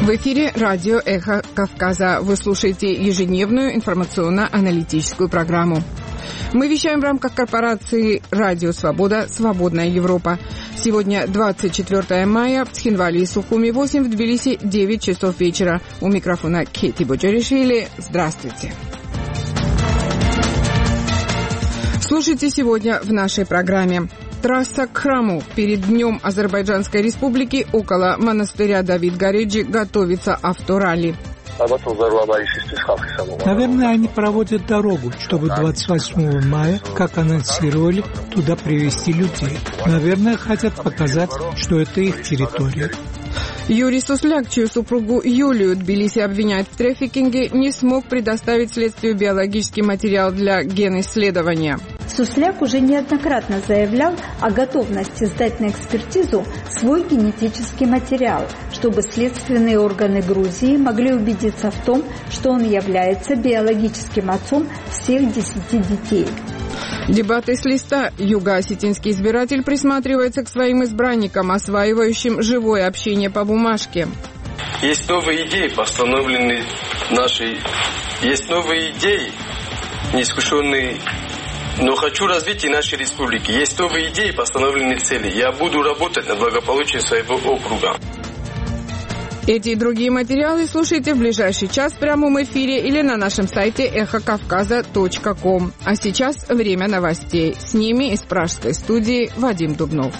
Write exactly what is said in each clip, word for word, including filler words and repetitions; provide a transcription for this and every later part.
В эфире радио «Эхо Кавказа». Вы слушаете ежедневную информационно-аналитическую программу. Мы вещаем в рамках корпорации «Радио Свобода. Свободная Европа». Сегодня двадцать четвёртое мая, в Цхинвале и Сухуми восемь, в Тбилиси девять часов вечера. У микрофона Кейти Боджаришвили. Здравствуйте. Слушайте сегодня в нашей программе. Трасса к храму перед Днем Азербайджанской Республики около монастыря Давид Гареджи готовится авторалли. Наверное, они проводят дорогу, чтобы двадцать восьмого мая, как анонсировали, туда привезти людей. Наверное, хотят показать, что это их территория. Юрий Сусляк, чью супругу Юлию Тбилиси обвиняет в трафикинге, не смог предоставить следствию биологический материал для генисследования. Сусляк уже неоднократно заявлял о готовности сдать на экспертизу свой генетический материал, чтобы следственные органы Грузии могли убедиться в том, что он является биологическим отцом всех десяти детей. Дебаты с листа. Юго-осетинский избиратель присматривается к своим избранникам, осваивающим живое общение по бумажке. Есть новые идеи, постановленные нашей... Есть новые идеи, неискушенные... Но хочу развития нашей республики. Есть новые идеи, постановленные цели. Я буду работать на благополучие своего округа. Эти и другие материалы слушайте в ближайший час в прямом эфире или на нашем сайте эхо кавказа точка ком. А сейчас время новостей. С ними из пражской студии Вадим Дубнов.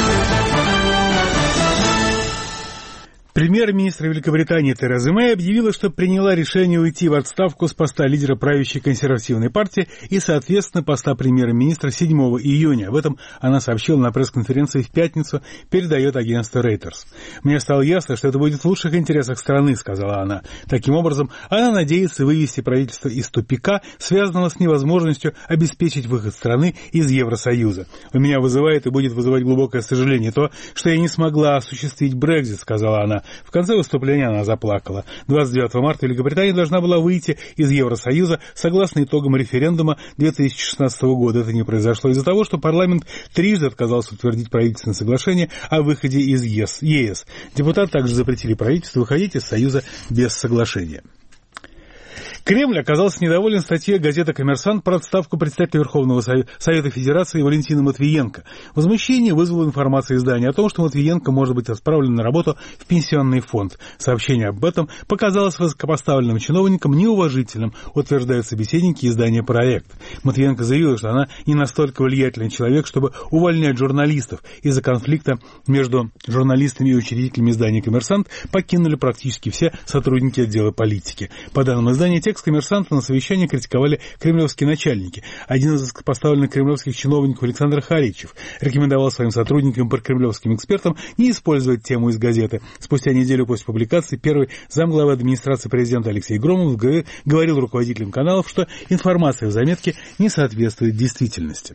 Премьер-министр Великобритании Тереза Мэй объявила, что приняла решение уйти в отставку с поста лидера правящей консервативной партии и, соответственно, поста премьер-министра седьмого июня. Об этом она сообщила на пресс-конференции в пятницу, передает агентство Reuters. «Мне стало ясно, что это будет в лучших интересах страны», — сказала она. Таким образом, она надеется вывести правительство из тупика, связанного с невозможностью обеспечить выход страны из Евросоюза. «У меня вызывает и будет вызывать глубокое сожаление то, что я не смогла осуществить Брексит», — сказала она. В конце выступления она заплакала. двадцать девятого марта Великобритания должна была выйти из Евросоюза согласно итогам референдума две тысячи шестнадцатого года. Это не произошло из-за того, что парламент трижды отказался утвердить правительственное соглашение о выходе из ЕС. Депутаты также запретили правительству выходить из Союза без соглашения. Кремль оказался недоволен статьей газеты «Коммерсант» про отставку председателя Верховного Совета Федерации Валентина Матвиенко. Возмущение вызвала информация издания о том, что Матвиенко может быть отправлен на работу в пенсионный фонд. Сообщение об этом показалось высокопоставленным чиновникам неуважительным, утверждают собеседники издания «Проект». Матвиенко заявила, что она не настолько влиятельный человек, чтобы увольнять журналистов. Из-за конфликта между журналистами и учредителями издания «Коммерсант» покинули практически все сотрудники отдела политики. По данным издания, текст «Коммерсанта» на совещании критиковали кремлевские начальники. Один из поставленных кремлевских чиновников Александр Харичев рекомендовал своим сотрудникам и прокремлевским экспертам не использовать тему из газеты. Спустя неделю после публикации первый замглавы администрации президента Алексей Громов говорил руководителям каналов, что информация в заметке не соответствует действительности.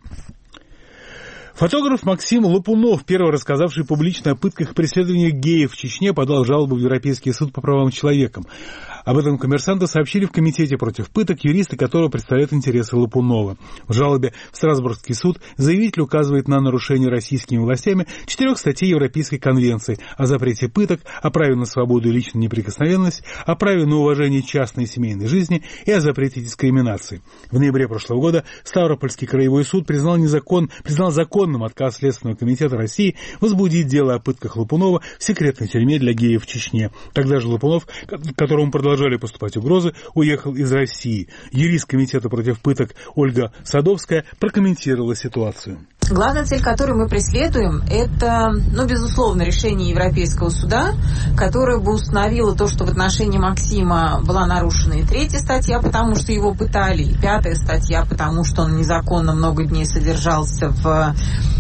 Фотограф Максим Лопунов, первый рассказавший публично о пытках и преследованиях геев в Чечне, подал жалобу в Европейский суд по правам человека. Об этом «Коммерсанту» сообщили в Комитете против пыток, юристы которого представляют интересы Лопунова. В жалобе в Страсбургский суд заявитель указывает на нарушение российскими властями четырех статей Европейской конвенции о запрете пыток, о праве на свободу и личную неприкосновенность, о праве на уважение частной и семейной жизни и о запрете дискриминации. В ноябре прошлого года Ставропольский краевой суд признал, незакон, признал законным отказ Следственного комитета России возбудить дело о пытках Лопунова в секретной тюрьме для геев в Чечне. Тогда же Лопунов, которому продолжали поступать угрозы, уехал из России. Юрист Комитета против пыток Ольга Садовская прокомментировала ситуацию. Главная цель, которую мы преследуем, это, ну, безусловно, решение Европейского суда, которое бы установило то, что в отношении Максима была нарушена и третья статья, потому что его пытали, и пятая статья, потому что он незаконно много дней содержался в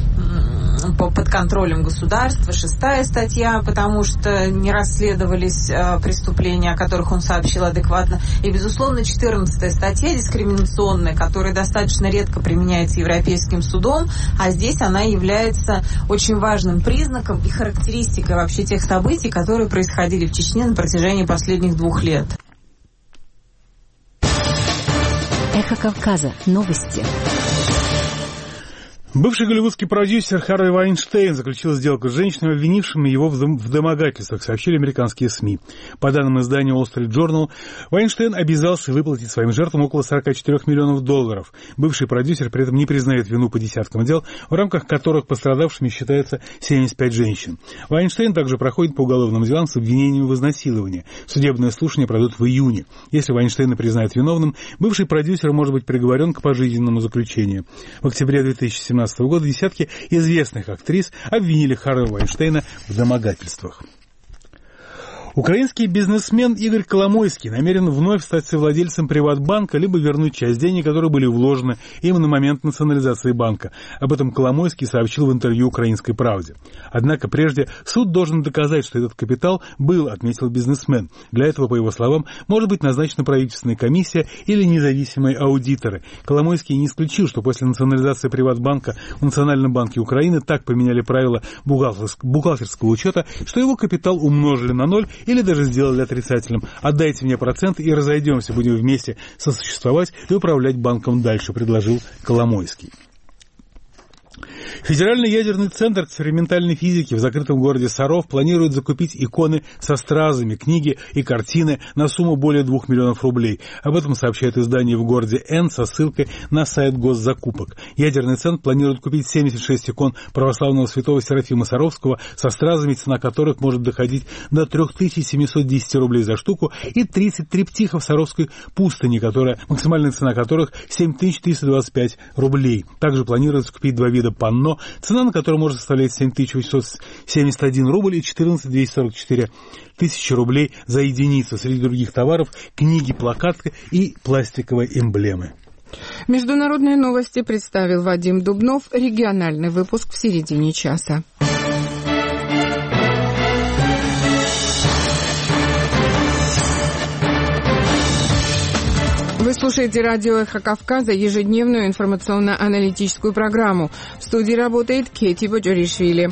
под контролем государства, шестая статья, потому что не расследовались э, преступления, о которых он сообщил адекватно, и, безусловно, четырнадцатая статья дискриминационная, которая достаточно редко применяется Европейским судом, а здесь она является очень важным признаком и характеристикой вообще тех событий, которые происходили в Чечне на протяжении последних двух лет. Эхо Кавказа. Новости. Бывший голливудский продюсер Харви Вайнштейн заключил сделку с женщинами, обвинившими его в домогательствах, сообщили американские СМИ. По данным издания Wall Street Journal, Вайнштейн обязался выплатить своим жертвам около сорок четыре миллионов долларов. Бывший продюсер при этом не признает вину по десяткам дел, в рамках которых пострадавшими считаются семьдесят пять женщин. Вайнштейн также проходит по уголовным делам с обвинениями в изнасиловании. Судебное слушание пройдут в июне. Если Вайнштейна признают виновным, бывший продюсер может быть приговорен к пожизненному заключению. В октябре две тысячи семнадцатого года десятки известных актрис обвинили Харви Вайнштейна в домогательствах. Украинский бизнесмен Игорь Коломойский намерен вновь стать совладельцем Приватбанка, либо вернуть часть денег, которые были вложены им на момент национализации банка. Об этом Коломойский сообщил в интервью «Украинской правде». Однако прежде суд должен доказать, что этот капитал был, отметил бизнесмен. Для этого, по его словам, может быть назначена правительственная комиссия или независимые аудиторы. Коломойский не исключил, что после национализации Приватбанка в Национальном банке Украины так поменяли правила бухгалтерского учета, что его капитал умножили на ноль или даже сделали отрицательным. Отдайте мне процент и разойдемся, будем вместе сосуществовать и управлять банком дальше, предложил Коломойский. Федеральный ядерный центр экспериментальной физики в закрытом городе Саров планирует закупить иконы со стразами, книги и картины на сумму более двух миллионов рублей. Об этом сообщает издание в городе Н со ссылкой на сайт госзакупок. Ядерный центр планирует купить семьдесят шесть икон православного святого Серафима Саровского со стразами, цена которых может доходить до три тысячи семьсот десять рублей за штуку, и тридцать триптихов Саровской пустыни, которая, максимальная цена которых семь тысяч триста двадцать пять рублей. Также планируется купить два вида панно, цена на которое может составлять семь тысяч восемьсот семьдесят один рубль и четырнадцать тысяч двести сорок четыре тысячи рублей за единицу. Среди других товаров книги, плакаты и пластиковые эмблемы. Международные новости представил Вадим Дубнов. Региональный выпуск в середине часа. Вы слушаете радио «Эхо Кавказа», ежедневную информационно-аналитическую программу. В студии работает Кети Боджоришвили.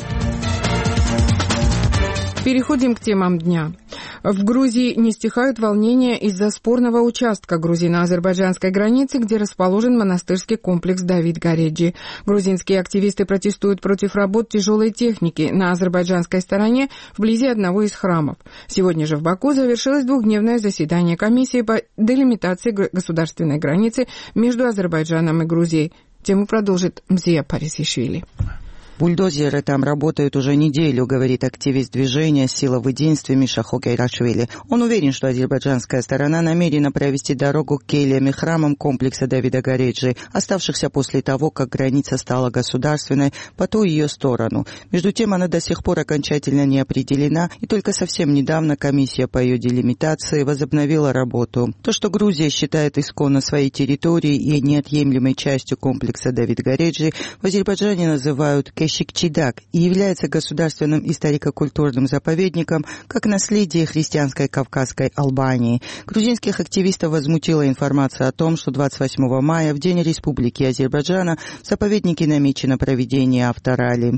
Переходим к темам дня. В Грузии не стихают волнения из-за спорного участка грузино-азербайджанской границы, где расположен монастырский комплекс Давид Гареджи. Грузинские активисты протестуют против работ тяжелой техники на азербайджанской стороне вблизи одного из храмов. Сегодня же в Баку завершилось двухдневное заседание комиссии по делимитации государственной границы между Азербайджаном и Грузией. Тему продолжит Мзия Парисишвили. Бульдозеры там работают уже неделю, говорит активист движения «Сила в единстве» Миша Хокерашвили. Он уверен, что азербайджанская сторона намерена провести дорогу к кельям и храмам комплекса Давида Гареджи, оставшихся после того, как граница стала государственной по ту ее сторону. Между тем, она до сих пор окончательно не определена, и только совсем недавно комиссия по ее делимитации возобновила работу. То, что Грузия считает исконно своей территорией и неотъемлемой частью комплекса Давид Гареджи, в Азербайджане называют Кешикчидак и является государственным историко-культурным заповедником как наследие христианской Кавказской Албании. Грузинских активистов возмутила информация о том, что двадцать восьмого мая, в День Республики Азербайджана, в заповеднике намечено проведение авторали.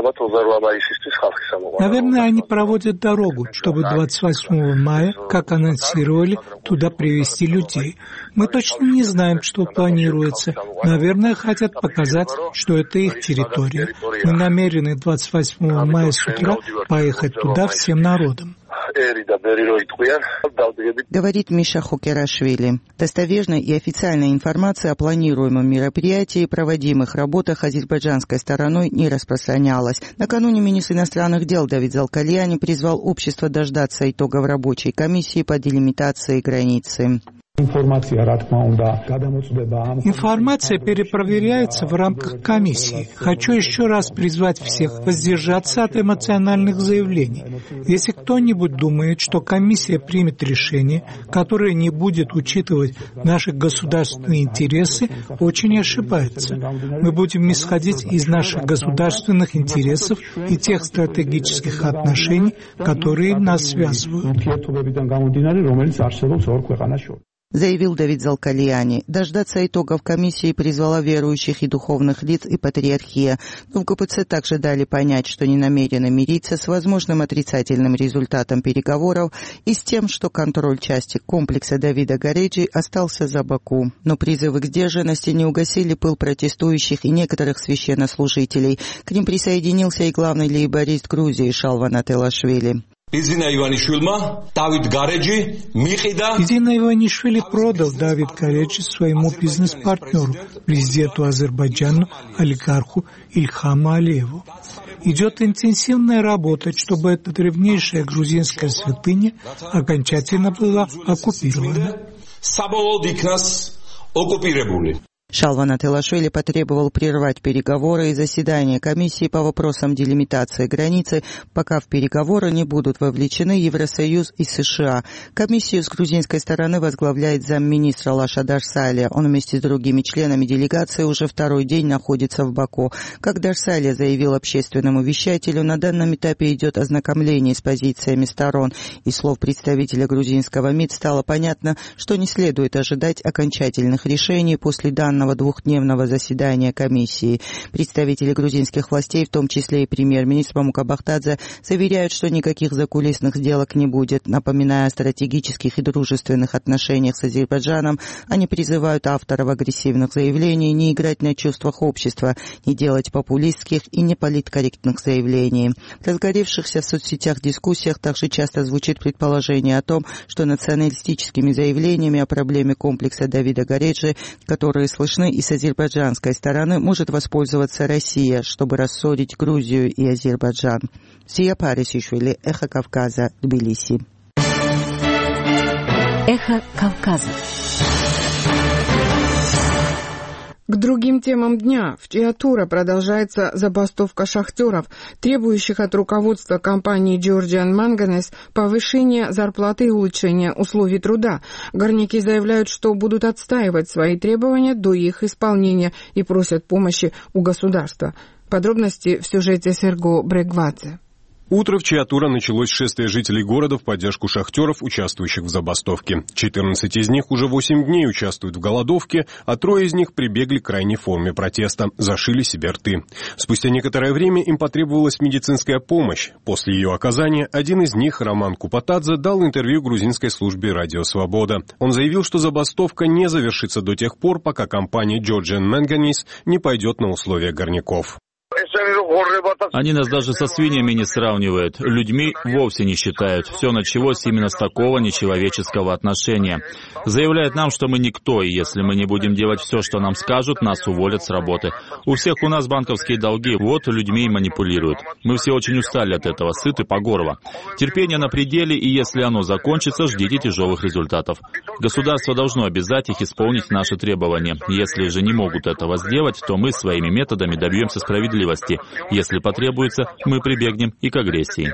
Наверное, они проводят дорогу, чтобы двадцать восьмого мая, как анонсировали, туда привезти людей. Мы точно не знаем, что планируется. Наверное, хотят показать, что это их территория. Мы намерены двадцать восьмого мая с утра поехать туда всем народом. Говорит Миша Хокерашвили. Достоверной и официальной информации о планируемом мероприятии и проводимых работах азербайджанской стороной не распространялась. Накануне министр иностранных дел Давид Залкальяни призвал общество дождаться итогов рабочей комиссии по делимитации границы. Информация перепроверяется в рамках комиссии. Хочу еще раз призвать всех воздержаться от эмоциональных заявлений. Если кто-нибудь думает, что комиссия примет решение, которое не будет учитывать наши государственные интересы, очень ошибается. Мы будем исходить из наших государственных интересов и тех стратегических отношений, которые нас связывают. заявил Давид Залкалиани. Дождаться итогов комиссии призвала верующих и духовных лиц и патриархия. Но в ГПЦ также дали понять, что не намерены мириться с возможным отрицательным результатом переговоров и с тем, что контроль части комплекса Давида Гареджи остался за Баку. Но призывы к сдержанности не угасили пыл протестующих и некоторых священнослужителей. К ним присоединился и главный лейборист Грузии Шалван Ателашвили. Изина Иванишвили продал Давид Гареджи своему бизнес-партнеру, президенту Азербайджана, олигарху Ильхаму Алиеву. Идет интенсивная работа, чтобы эта древнейшая грузинская святыня окончательно была оккупирована. Шалван Ателашвили потребовал прервать переговоры и заседания комиссии по вопросам делимитации границы, пока в переговоры не будут вовлечены Евросоюз и США. Комиссию с грузинской стороны возглавляет замминистра Лаша Дарсалия. Он вместе с другими членами делегации уже второй день находится в Баку. Как Дарсалия заявил общественному вещателю, на данном этапе идет ознакомление с позициями сторон. Из слов представителя грузинского МИД стало понятно, что не следует ожидать окончательных решений после данного двухдневного заседания комиссии. Представители грузинских властей, в том числе и премьер-министр Мамука Бахтадзе, заверяют, что никаких закулисных сделок не будет. Напоминая о стратегических и дружественных отношениях с Азербайджаном, они призывают авторов агрессивных заявлений не играть на чувствах общества, не делать популистских и неполиткорректных заявлений. В разгоревшихся в соцсетях дискуссиях также часто звучит предположение о том, что националистическими заявлениями о проблеме комплекса Давида Гареджи, которые слышны и с азербайджанской стороны, может воспользоваться Россия, чтобы рассорить Грузию и Азербайджан. Сия Парисишвили, Эхо Кавказа, Тбилиси. Эхо Кавказа. К другим темам дня. В Чиатура продолжается забастовка шахтеров, требующих от руководства компании Georgian Manganese повышения зарплаты и улучшения условий труда. Горняки заявляют, что будут отстаивать свои требования до их исполнения и просят помощи у государства. Подробности в сюжете Серго Брегвадзе. Утро в Чиатура началось с шествия жителей города в поддержку шахтеров, участвующих в забастовке. четырнадцать из них уже восемь дней участвуют в голодовке, а трое из них прибегли к крайней форме протеста – зашили себе рты. Спустя некоторое время им потребовалась медицинская помощь. После ее оказания один из них, Роман Купатадзе, дал интервью грузинской службе «Радио Свобода». Он заявил, что забастовка не завершится до тех пор, пока компания Georgian Manganese не пойдет на условия горняков. Они нас даже со свиньями не сравнивают, людьми вовсе не считают. Все началось именно с такого нечеловеческого отношения. Заявляют нам, что мы никто, и если мы не будем делать все, что нам скажут, нас уволят с работы. У всех у нас банковские долги, вот людьми и манипулируют. Мы все очень устали от этого, сыты по горло. Терпение на пределе, и если оно закончится, ждите тяжелых результатов. Государство должно обязать их исполнить наши требования. Если же не могут этого сделать, то мы своими методами добьемся справедливости. Если потребуется, мы прибегнем и к агрессии.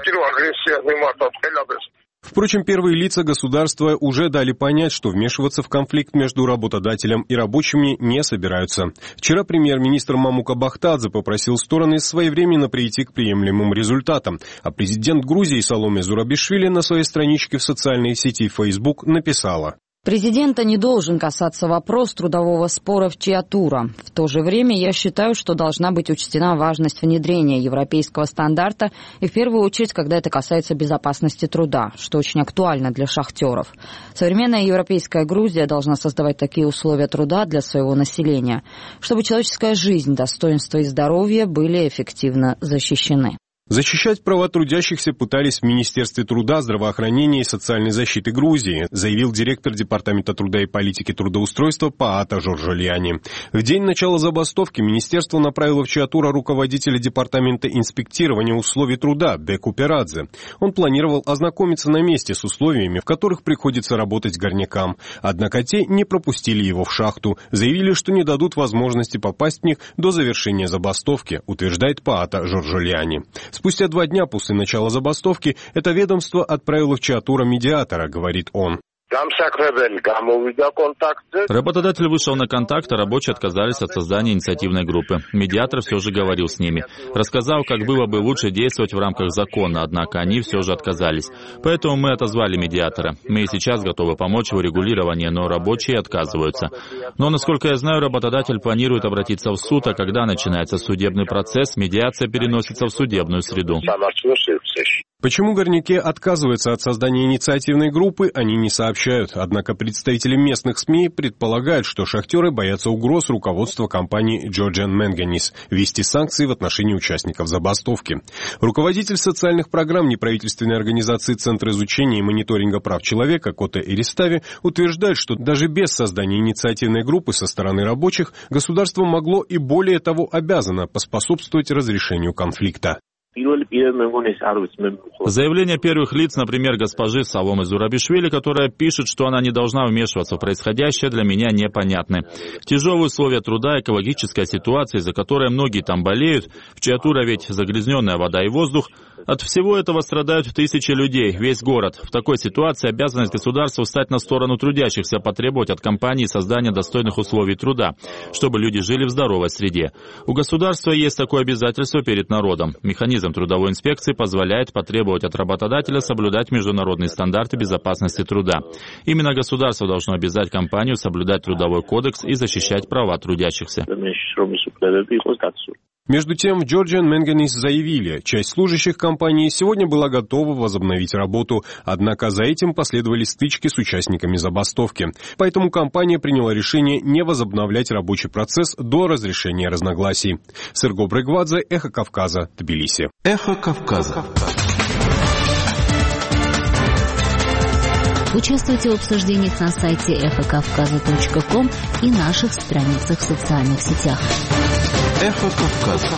Впрочем, первые лица государства уже дали понять, что вмешиваться в конфликт между работодателем и рабочими не собираются. Вчера премьер-министр Мамука Бахтадзе попросил стороны своевременно прийти к приемлемым результатам, а президент Грузии Саломе Зурабишвили на своей страничке в социальной сети Facebook написала: Президента не должен касаться вопрос трудового спора в Чиатура. В то же время я считаю, что должна быть учтена важность внедрения европейского стандарта, и в первую очередь, когда это касается безопасности труда, что очень актуально для шахтеров. Современная европейская Грузия должна создавать такие условия труда для своего населения, чтобы человеческая жизнь, достоинство и здоровье были эффективно защищены. Защищать права трудящихся пытались в Министерстве труда, здравоохранения и социальной защиты Грузии, заявил директор Департамента труда и политики трудоустройства Паата Жоржолиани. В день начала забастовки министерство направило в Чиатура руководителя Департамента инспектирования условий труда Беку Перадзе. Он планировал ознакомиться на месте с условиями, в которых приходится работать горнякам. Однако те не пропустили его в шахту, заявили, что не дадут возможности попасть в них до завершения забастовки, утверждает Паата Жоржолиани. Спустя два дня после начала забастовки это ведомство отправило в Чиатура медиатора, говорит он. Работодатель вышел на контакт, а рабочие отказались от создания инициативной группы. Медиатор все же говорил с ними. Рассказал, как было бы лучше действовать в рамках закона, однако они все же отказались. Поэтому мы отозвали медиатора. Мы и сейчас готовы помочь в урегулировании, но рабочие отказываются. Но, насколько я знаю, работодатель планирует обратиться в суд, а когда начинается судебный процесс, медиация переносится в судебную среду. Почему горняки отказываются от создания инициативной группы, они не сообщают. Однако представители местных СМИ предполагают, что шахтеры боятся угроз руководства компании Georgian Manganese ввести санкции в отношении участников забастовки. Руководитель социальных программ неправительственной организации Центра изучения и мониторинга прав человека Коте Иристави утверждает, что даже без создания инициативной группы со стороны рабочих государство могло и более того обязано поспособствовать разрешению конфликта. Заявление первых лиц, например, госпожи Саломы Зурабишвили, которая пишет, что она не должна вмешиваться в происходящее, для меня непонятны. Тяжелые условия труда, экологическая ситуация, из-за которой многие там болеют, в Чиатура ведь загрязненная вода и воздух. От всего этого страдают тысячи людей, весь город. В такой ситуации обязанность государства встать на сторону трудящихся, потребовать от компании создания достойных условий труда, чтобы люди жили в здоровой среде. У государства есть такое обязательство перед народом. Механизм трудовой инспекции позволяет потребовать от работодателя соблюдать международные стандарты безопасности труда. Именно государство должно обязать компанию соблюдать трудовой кодекс и защищать права трудящихся. Между тем, в Georgian Manganese заявили, часть служащих компании сегодня была готова возобновить работу, однако за этим последовали стычки с участниками забастовки. Поэтому компания приняла решение не возобновлять рабочий процесс до разрешения разногласий. Серго Брегвадзе, Эхо Кавказа, Тбилиси. Эхо Кавказа. Участвуйте в обсуждениях на сайте эхо кавказа точка ком и наших страницах в социальных сетях. Эхо Кавказа.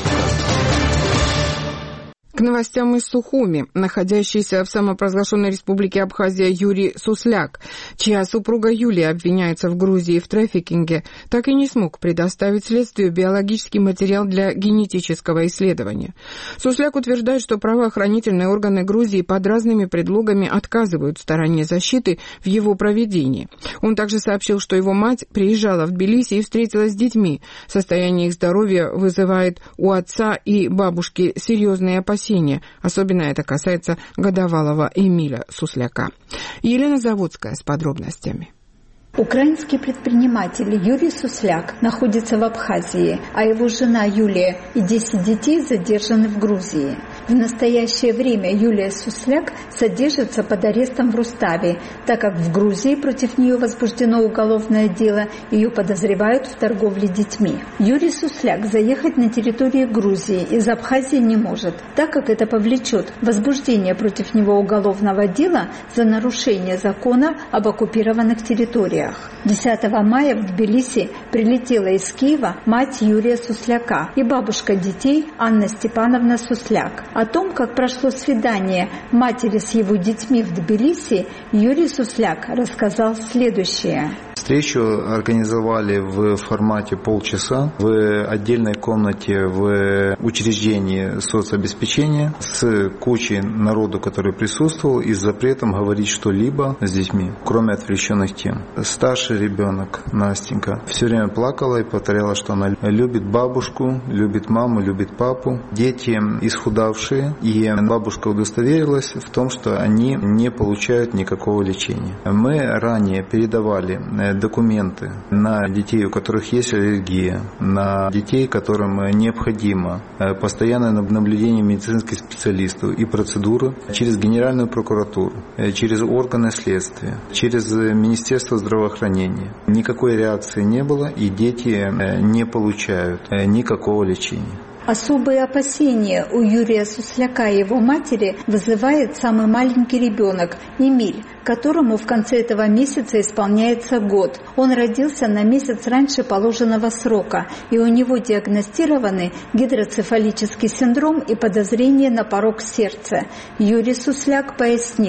К новостям из Сухуми. Находящийся в самопровозглашенной республике Абхазия Юрий Сусляк, чья супруга Юлия обвиняется в Грузии в трафикинге, так и не смог предоставить следствию биологический материал для генетического исследования. Сусляк утверждает, что правоохранительные органы Грузии под разными предлогами отказывают стороне защиты в его проведении. Он также сообщил, что его мать приезжала в Тбилиси и встретилась с детьми. Состояние их здоровья вызывает у отца и бабушки серьезные опасения. Особенно это касается годовалого Эмиля Сусляка. Елена Заводская с подробностями. Украинский предприниматель Юрий Сусляк находится в Абхазии, а его жена Юлия и десять детей задержаны в Грузии. В настоящее время Юлия Сусляк содержится под арестом в Руставе, так как в Грузии против нее возбуждено уголовное дело, ее подозревают в торговле детьми. Юрий Сусляк заехать на территорию Грузии из Абхазии не может, так как это повлечет возбуждение против него уголовного дела за нарушение закона об оккупированных территориях. десятого мая в Тбилиси прилетела из Киева мать Юрия Сусляка и бабушка детей Анна Степановна Сусляк. О том, как прошло свидание матери с его детьми в Тбилиси, Юрий Сусляк рассказал следующее. Встречу организовали в формате полчаса в отдельной комнате в учреждении соцобеспечения с кучей народу, который присутствовал, и с запретом говорить что-либо с детьми, кроме отвлеченных тем. Старший ребенок, Настенька, все время плакала и повторяла, что она любит бабушку, любит маму, любит папу. Дети исхудавшие, и бабушка удостоверилась в том, что они не получают никакого лечения. Мы ранее передавали документы на детей, у которых есть аллергия, на детей, которым необходимо постоянное наблюдение медицинских специалистов и процедуры через Генеральную прокуратуру, через органы следствия, через Министерство здравоохранения. Никакой реакции не было, и дети не получают никакого лечения. Особые опасения у Юрия Сусляка и его матери вызывает самый маленький ребенок Эмиль, которому в конце этого месяца исполняется год. Он родился на месяц раньше положенного срока, и у него диагностированы гидроцефалический синдром и подозрение на порок сердца. Юрий Сусляк пояснил.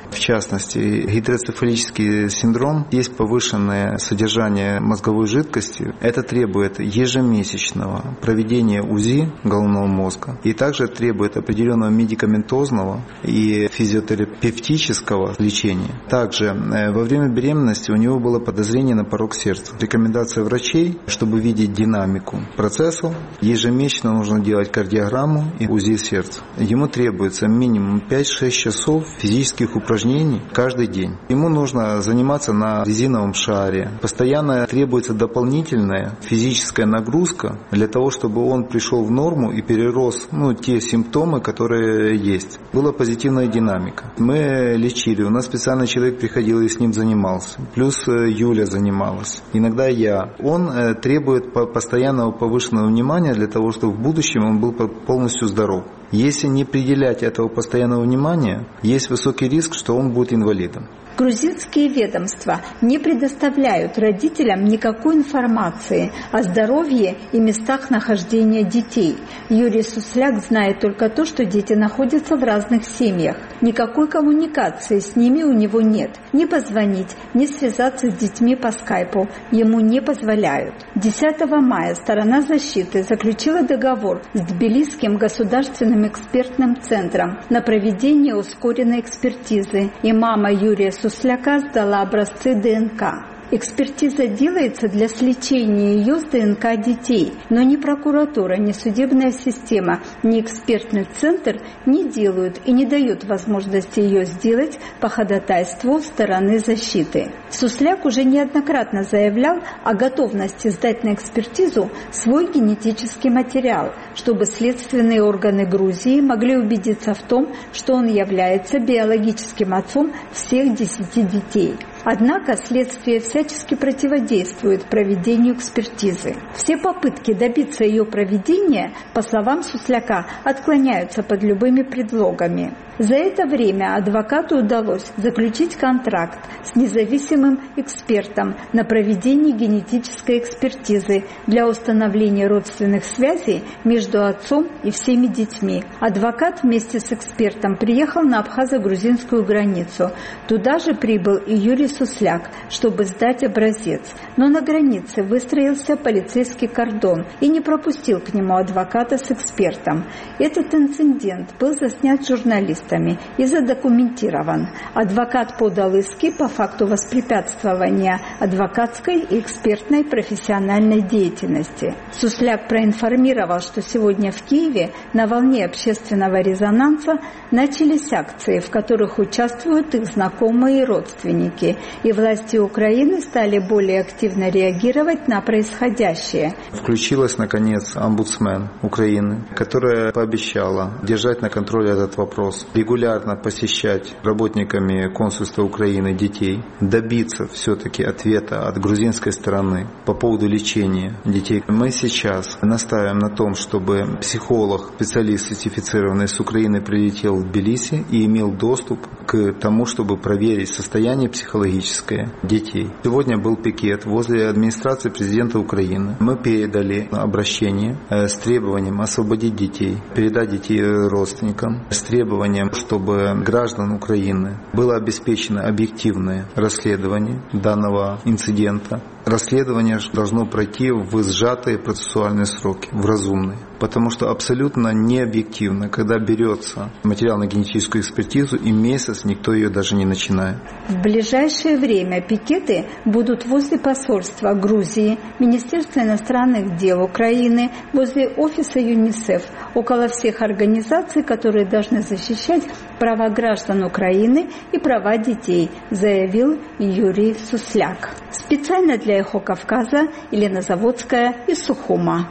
В частности, гидроцефалический синдром, есть повышенное содержание мозговой жидкости. Это требует ежемесячного проведения УЗИ головного мозга и также требует определенного медикаментозного и физиотерапевтического лечения. Также во время беременности у него было подозрение на порок сердца. Рекомендация врачей, чтобы видеть динамику процессов, ежемесячно нужно делать кардиограмму и УЗИ сердца. Ему требуется минимум пять-шесть часов физических упражнений каждый день. Ему нужно заниматься на резиновом шаре. Постоянно требуется дополнительная физическая нагрузка для того, чтобы он пришел в норму и перерос ну, те симптомы, которые есть. Была позитивная динамика. Мы лечили, у нас специальный человек приходил и с ним занимался. Плюс Юля занималась. Иногда я. Он требует постоянного повышенного внимания для того, чтобы в будущем он был полностью здоров. Если не приделять этого постоянного внимания, есть высокий риск, что он будет инвалидом. Грузинские ведомства не предоставляют родителям никакой информации о здоровье и местах нахождения детей. Юрий Сусляк знает только то, что дети находятся в разных семьях. Никакой коммуникации с ними у него нет. Ни позвонить, ни связаться с детьми по скайпу ему не позволяют. десятого мая сторона защиты заключила договор с Тбилисским государственным экспертным центром на проведение ускоренной экспертизы, и мама Юрия Сусляка сдала образцы ДНК. Экспертиза делается для сличения ее с ДНК детей, но ни прокуратура, ни судебная система, ни экспертный центр не делают и не дают возможности ее сделать по ходатайству стороны защиты. Сусляк уже неоднократно заявлял о готовности сдать на экспертизу свой генетический материал, чтобы следственные органы Грузии могли убедиться в том, что он является биологическим отцом всех десяти детей. Однако следствие всячески противодействует проведению экспертизы. Все попытки добиться ее проведения, по словам Сусляка, отклоняются под любыми предлогами. За это время адвокату удалось заключить контракт с независимым экспертом на проведение генетической экспертизы для установления родственных связей между отцом и всеми детьми. Адвокат вместе с экспертом приехал на абхазо-грузинскую границу. Туда же прибыл и Юрий Сусляк, чтобы сдать образец. Но на границе выстроился полицейский кордон и не пропустил к нему адвоката с экспертом. Этот инцидент был заснят журналистами и задокументирован. Адвокат подал иски по факту воспрепятствования адвокатской и экспертной профессиональной деятельности. Сусляк проинформировал, что сегодня в Киеве на волне общественного резонанса начались акции, в которых участвуют их знакомые и родственники, и власти Украины стали более активно реагировать на происходящее. Включилась, наконец, омбудсмен Украины, которая пообещала держать на контроле этот вопрос, регулярно посещать работниками консульства Украины детей, добиться все-таки ответа от грузинской стороны по поводу лечения детей. Мы сейчас настаиваем на том, чтобы психолог, специалист сертифицированный с Украины прилетел в Тбилиси и имел доступ к тому, чтобы проверить состояние психологическое детей. Сегодня был пикет возле администрации президента Украины. Мы передали обращение с требованием освободить детей, передать детей родственникам, с требованием, чтобы граждан Украины было обеспечено объективное расследование данного инцидента. Расследование должно пройти в сжатые процессуальные сроки, в разумные. Потому что абсолютно необъективно, когда берется материал на генетическую экспертизу, и месяц никто ее даже не начинает. В ближайшее время пикеты будут возле посольства Грузии, Министерства иностранных дел Украины, возле офиса ЮНИСЕФ, около всех организаций, которые должны защищать права граждан Украины и права детей, заявил Юрий Сусляк. Специально для «Эхо Кавказа» Елена Заводская из Сухума.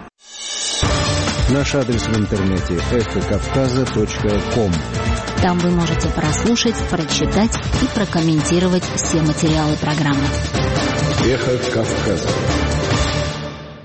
Наш адрес в интернете эхо кавказа точка ком. Там вы можете прослушать, прочитать и прокомментировать все материалы программы. Эхо Кавказа.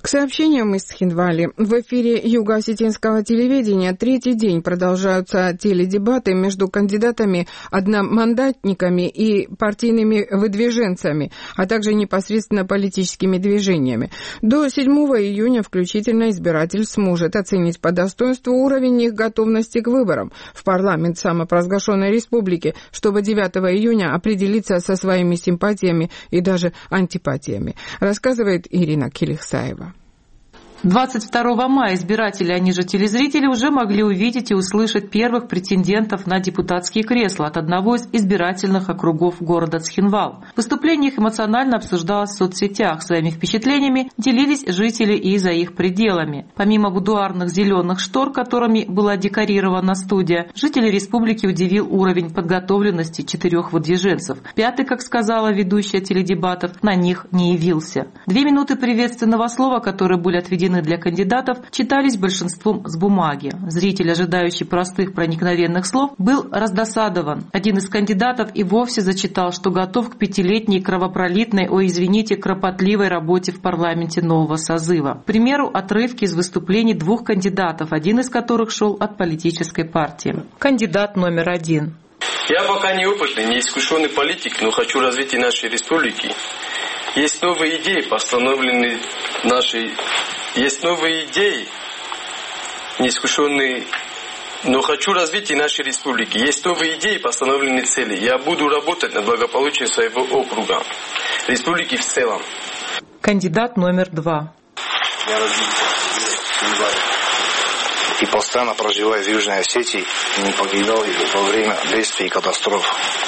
К сообщениям из Цхинвали. В эфире юго-осетинского телевидения третий день продолжаются теледебаты между кандидатами-одномандатниками и партийными выдвиженцами, а также непосредственно политическими движениями. До седьмого июня включительно избиратель сможет оценить по достоинству уровень их готовности к выборам в парламент самопровозглашенной республики, чтобы девятого июня определиться со своими симпатиями и даже антипатиями, рассказывает Ирина Килихсаева. двадцать второго мая избиратели, они же телезрители, уже могли увидеть и услышать первых претендентов на депутатские кресла от одного из избирательных округов города Цхинвал. Выступление их эмоционально обсуждалось в соцсетях. Своими впечатлениями делились жители и за их пределами. Помимо будуарных зеленых штор, которыми была декорирована студия, жители республики удивил уровень подготовленности четырех выдвиженцев. Пятый, как сказала ведущая теледебатов, на них не явился. Две минуты приветственного слова, которые были отведены для кандидатов, читались большинством с бумаги. Зритель, ожидающий простых проникновенных слов, был раздосадован. Один из кандидатов и вовсе зачитал, что готов к пятилетней кровопролитной, ой, извините, кропотливой работе в парламенте нового созыва. К примеру, отрывки из выступлений двух кандидатов, один из которых шел от политической партии. Кандидат номер один. Я пока не опытный, не искушенный политик, но хочу развития нашей республики. Есть новые идеи, постановленные нашей... Есть новые идеи, неискушенные, но хочу развития нашей республики. Есть новые идеи, постановленные цели. Я буду работать на благополучие своего округа, республики в целом. Кандидат номер два. Я родился в Цхинвале и постоянно проживаю в Южной Осетии и не погибал во время бедствий и катастроф.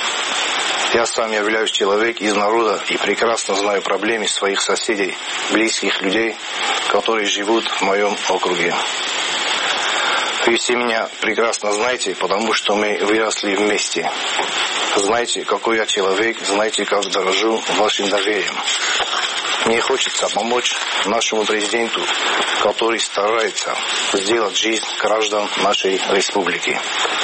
Я сам являюсь человеком из народа и прекрасно знаю проблемы своих соседей, близких людей, которые живут в моем округе. Вы все меня прекрасно знаете, потому что мы выросли вместе. Знаете, какой я человек, знаете, как дорожу вашим доверием. Мне хочется помочь нашему президенту, который старается сделать жизнь граждан нашей республики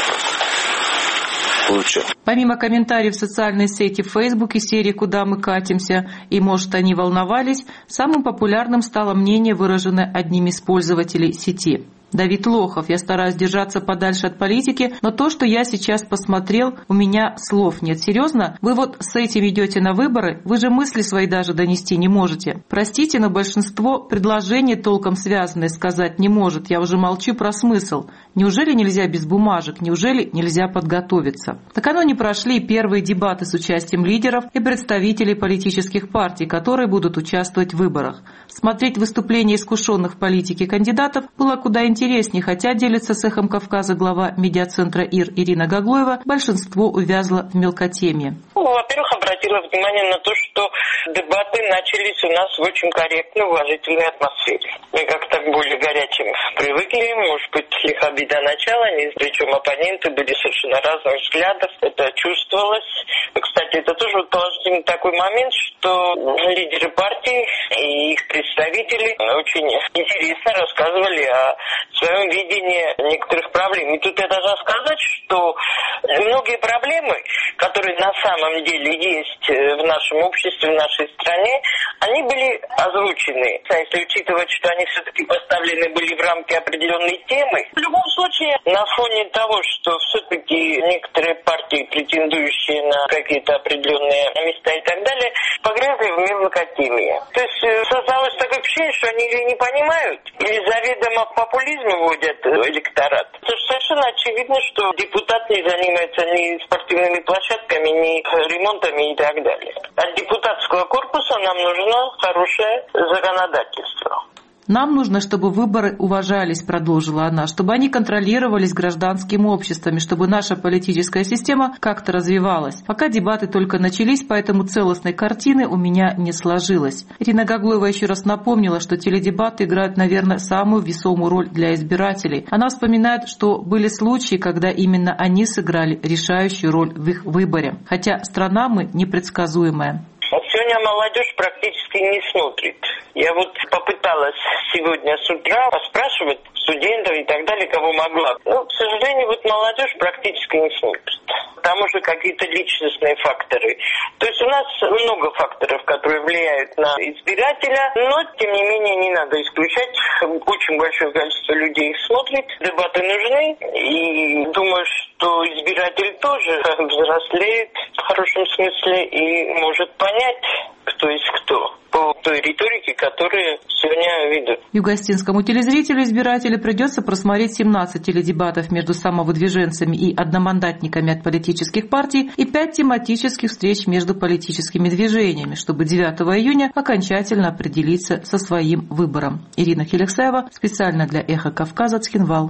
лучше. Помимо комментариев в социальной сети в Фейсбуке серии «Куда мы катимся» и «Может, они волновались», самым популярным стало мнение, выраженное одним из пользователей сети. Давид Лохов. Я стараюсь держаться подальше от политики, но то, что я сейчас посмотрел, у меня слов нет. Серьезно? Вы вот с этим идете на выборы? Вы же мысли свои даже донести не можете. Простите, но большинство предложений толком связанные сказать не может. Я уже молчу про смысл. Неужели нельзя без бумажек? Неужели нельзя подготовиться? Накануне прошли первые дебаты с участием лидеров и представителей политических партий, которые будут участвовать в выборах. Смотреть выступления искушенных в политике кандидатов было куда интереснее. Интереснее, хотя делится с «Эхом Кавказа» глава медиацентра ИР Ирина Гаглоева, большинство увязло в мелкотемье. Ну, во-первых, обратила внимание на то, что дебаты начались у нас в очень корректной, уважительной атмосфере. Мы как-то к более горячим привыкли, может быть, лиха беда начала, причем оппоненты были совершенно разных взглядов, это чувствовалось. Кстати, это тоже вот положительный такой момент, что лидеры партий и их представители очень интересно рассказывали о своем видении некоторых проблем. И тут я должна сказать, что многие проблемы, которые на самом деле есть в нашем обществе, в нашей стране, они были озвучены. Если учитывать, что они все-таки поставлены были в рамки определенной темы, в любом случае, на фоне того, что все-таки некоторые партии, претендующие на какие-то определенные места и так далее, погрязли в мелкотемии. То есть создалось такое впечатление, что они или не понимают, или заведомо популизм вводят электорат. Это совершенно очевидно, что депутат не занимается ни спортивными площадками, ни ремонтами и так далее. От депутатского корпуса нам нужно хорошее законодательство. Нам нужно, чтобы выборы уважались, продолжила она, чтобы они контролировались гражданским обществом, чтобы наша политическая система как-то развивалась. Пока дебаты только начались, поэтому целостной картины у меня не сложилось. Ирина Гаглоева еще раз напомнила, что теледебаты играют, наверное, самую весомую роль для избирателей. Она вспоминает, что были случаи, когда именно они сыграли решающую роль в их выборе. Хотя страна мы непредсказуемая. Все сегодня молодежь практически не смотрит. Я вот попыталась сегодня с утра поспрашивать студентов и так далее, кого могла. Но, к сожалению, вот молодежь практически не смотрит. Там уже какие-то личностные факторы. То есть у нас много факторов, которые влияют на избирателя, но, тем не менее, не надо исключать. Очень большое количество людей их смотрит. Дебаты нужны. И думаю, что избиратель тоже взрослеет в хорошем смысле и может понять, кто есть кто по той риторике, которую сегодня ведут. Югостинскому телезрителю избирателю придется просмотреть семнадцать теледебатов между самовыдвиженцами и одномандатниками от политических партий и пять тематических встреч между политическими движениями, чтобы девятого июня окончательно определиться со своим выбором. Ирина Хелексаева, специально для «Эхо Кавказа», Цхинвал.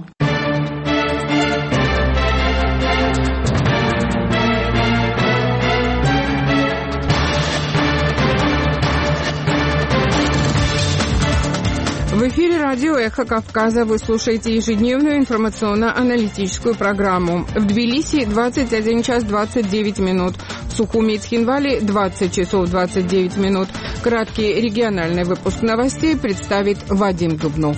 В эфире радио «Эхо Кавказа» вы слушаете ежедневную информационно-аналитическую программу. В Тбилиси двадцать один час двадцать девять минут, в Сухуми и Цхинвале двадцать часов двадцать девять минут. Краткий региональный выпуск новостей представит Вадим Дубнов.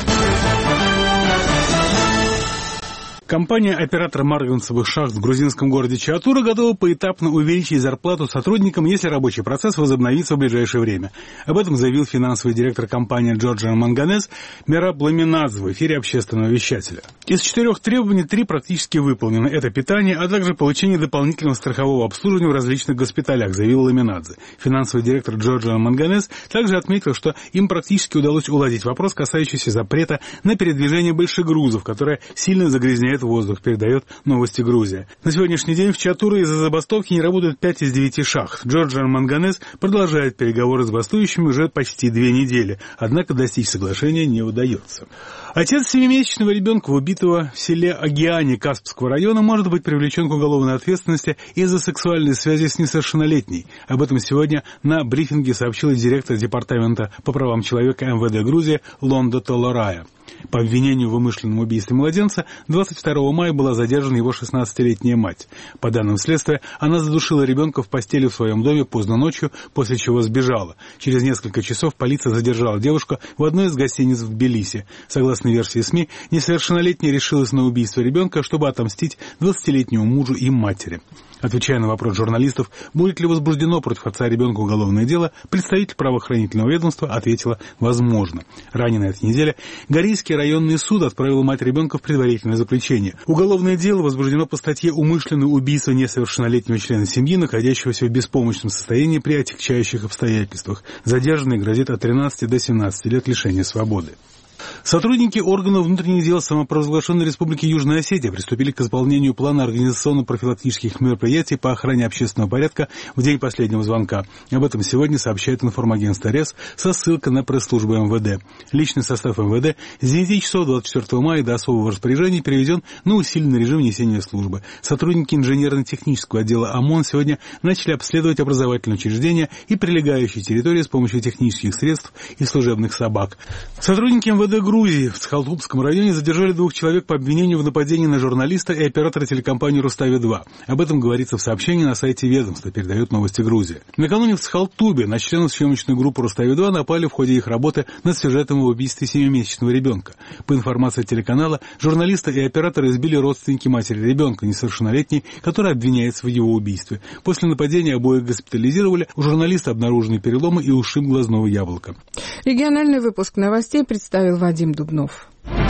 Компания-оператор марганцевых шахт в грузинском городе Чиатура готова поэтапно увеличить зарплату сотрудникам, если рабочий процесс возобновится в ближайшее время. Об этом заявил финансовый директор компании Georgian Manganese Мераб Ламинадзе в эфире общественного вещателя. Из четырех требований три практически выполнены. Это питание, а также получение дополнительного страхового обслуживания в различных госпиталях, заявил Ламинадзе. Финансовый директор Georgian Manganese также отметил, что им практически удалось уладить вопрос, касающийся запрета на передвижение больших грузов, которое сильно загрязняет воздух, передает «Новости Грузия». На сегодняшний день в Чиатуре из-за забастовки не работают пять из девяти шахт. Georgian Manganese продолжает переговоры с бастующими уже почти две недели, однако достичь соглашения не удается. Отец семимесячного ребенка, убитого в селе Агиане Каспского района, может быть привлечен к уголовной ответственности из-за сексуальной связи с несовершеннолетней. Об этом сегодня на брифинге сообщила директор департамента по правам человека эм вэ дэ Грузии Лонда Толорая. По обвинению в умышленном убийстве младенца двадцать второго мая была задержана его шестнадцатилетняя мать. По данным следствия, она задушила ребенка в постели в своем доме поздно ночью, после чего сбежала. Через несколько часов полиция задержала девушку в одной из гостиниц в Тбилиси. Согласно версии СМИ, несовершеннолетняя решилась на убийство ребенка, чтобы отомстить двадцатилетнему мужу и матери. Отвечая на вопрос журналистов, будет ли возбуждено против отца ребенка уголовное дело, представитель правоохранительного ведомства ответила «возможно». Ранее на этой неделе Горийский районный суд отправил мать ребенка в предварительное заключение. Уголовное дело возбуждено по статье «Умышленное убийство несовершеннолетнего члена семьи, находящегося в беспомощном состоянии при отягчающих обстоятельствах». Задержанный грозит от тринадцати до семнадцати лет лишения свободы. Сотрудники органов внутренних дел самопровозглашенной Республики Южная Осетия приступили к исполнению плана организационно-профилактических мероприятий по охране общественного порядка в день последнего звонка. Об этом сегодня сообщает информагентство РЕС со ссылкой на пресс-службу эм вэ дэ. Личный состав эм вэ дэ с девяти часов двадцать четвёртого мая до особого распоряжения переведен на усиленный режим несения службы. Сотрудники инженерно-технического отдела ОМОН сегодня начали обследовать образовательные учреждения и прилегающие территории с помощью технических средств и служебных собак. Сотрудники эм вэ дэ Грузии в Цхалтубском районе задержали двух человек по обвинению в нападении на журналиста и оператора телекомпании Рустави-два. Об этом говорится в сообщении на сайте ведомства, передает «Новости Грузии». Накануне в Цхалтубе на членов съемочной группы Рустави-два напали в ходе их работы над сюжетом об убийстве семимесячного ребенка. По информации телеканала, журналиста и оператора избили родственники матери ребенка, несовершеннолетней, которая обвиняется в его убийстве. После нападения обоих госпитализировали, у журналиста обнаружены переломы и ушиб глазного яблока. Региональный выпуск новостей представил Вадим Дубнов.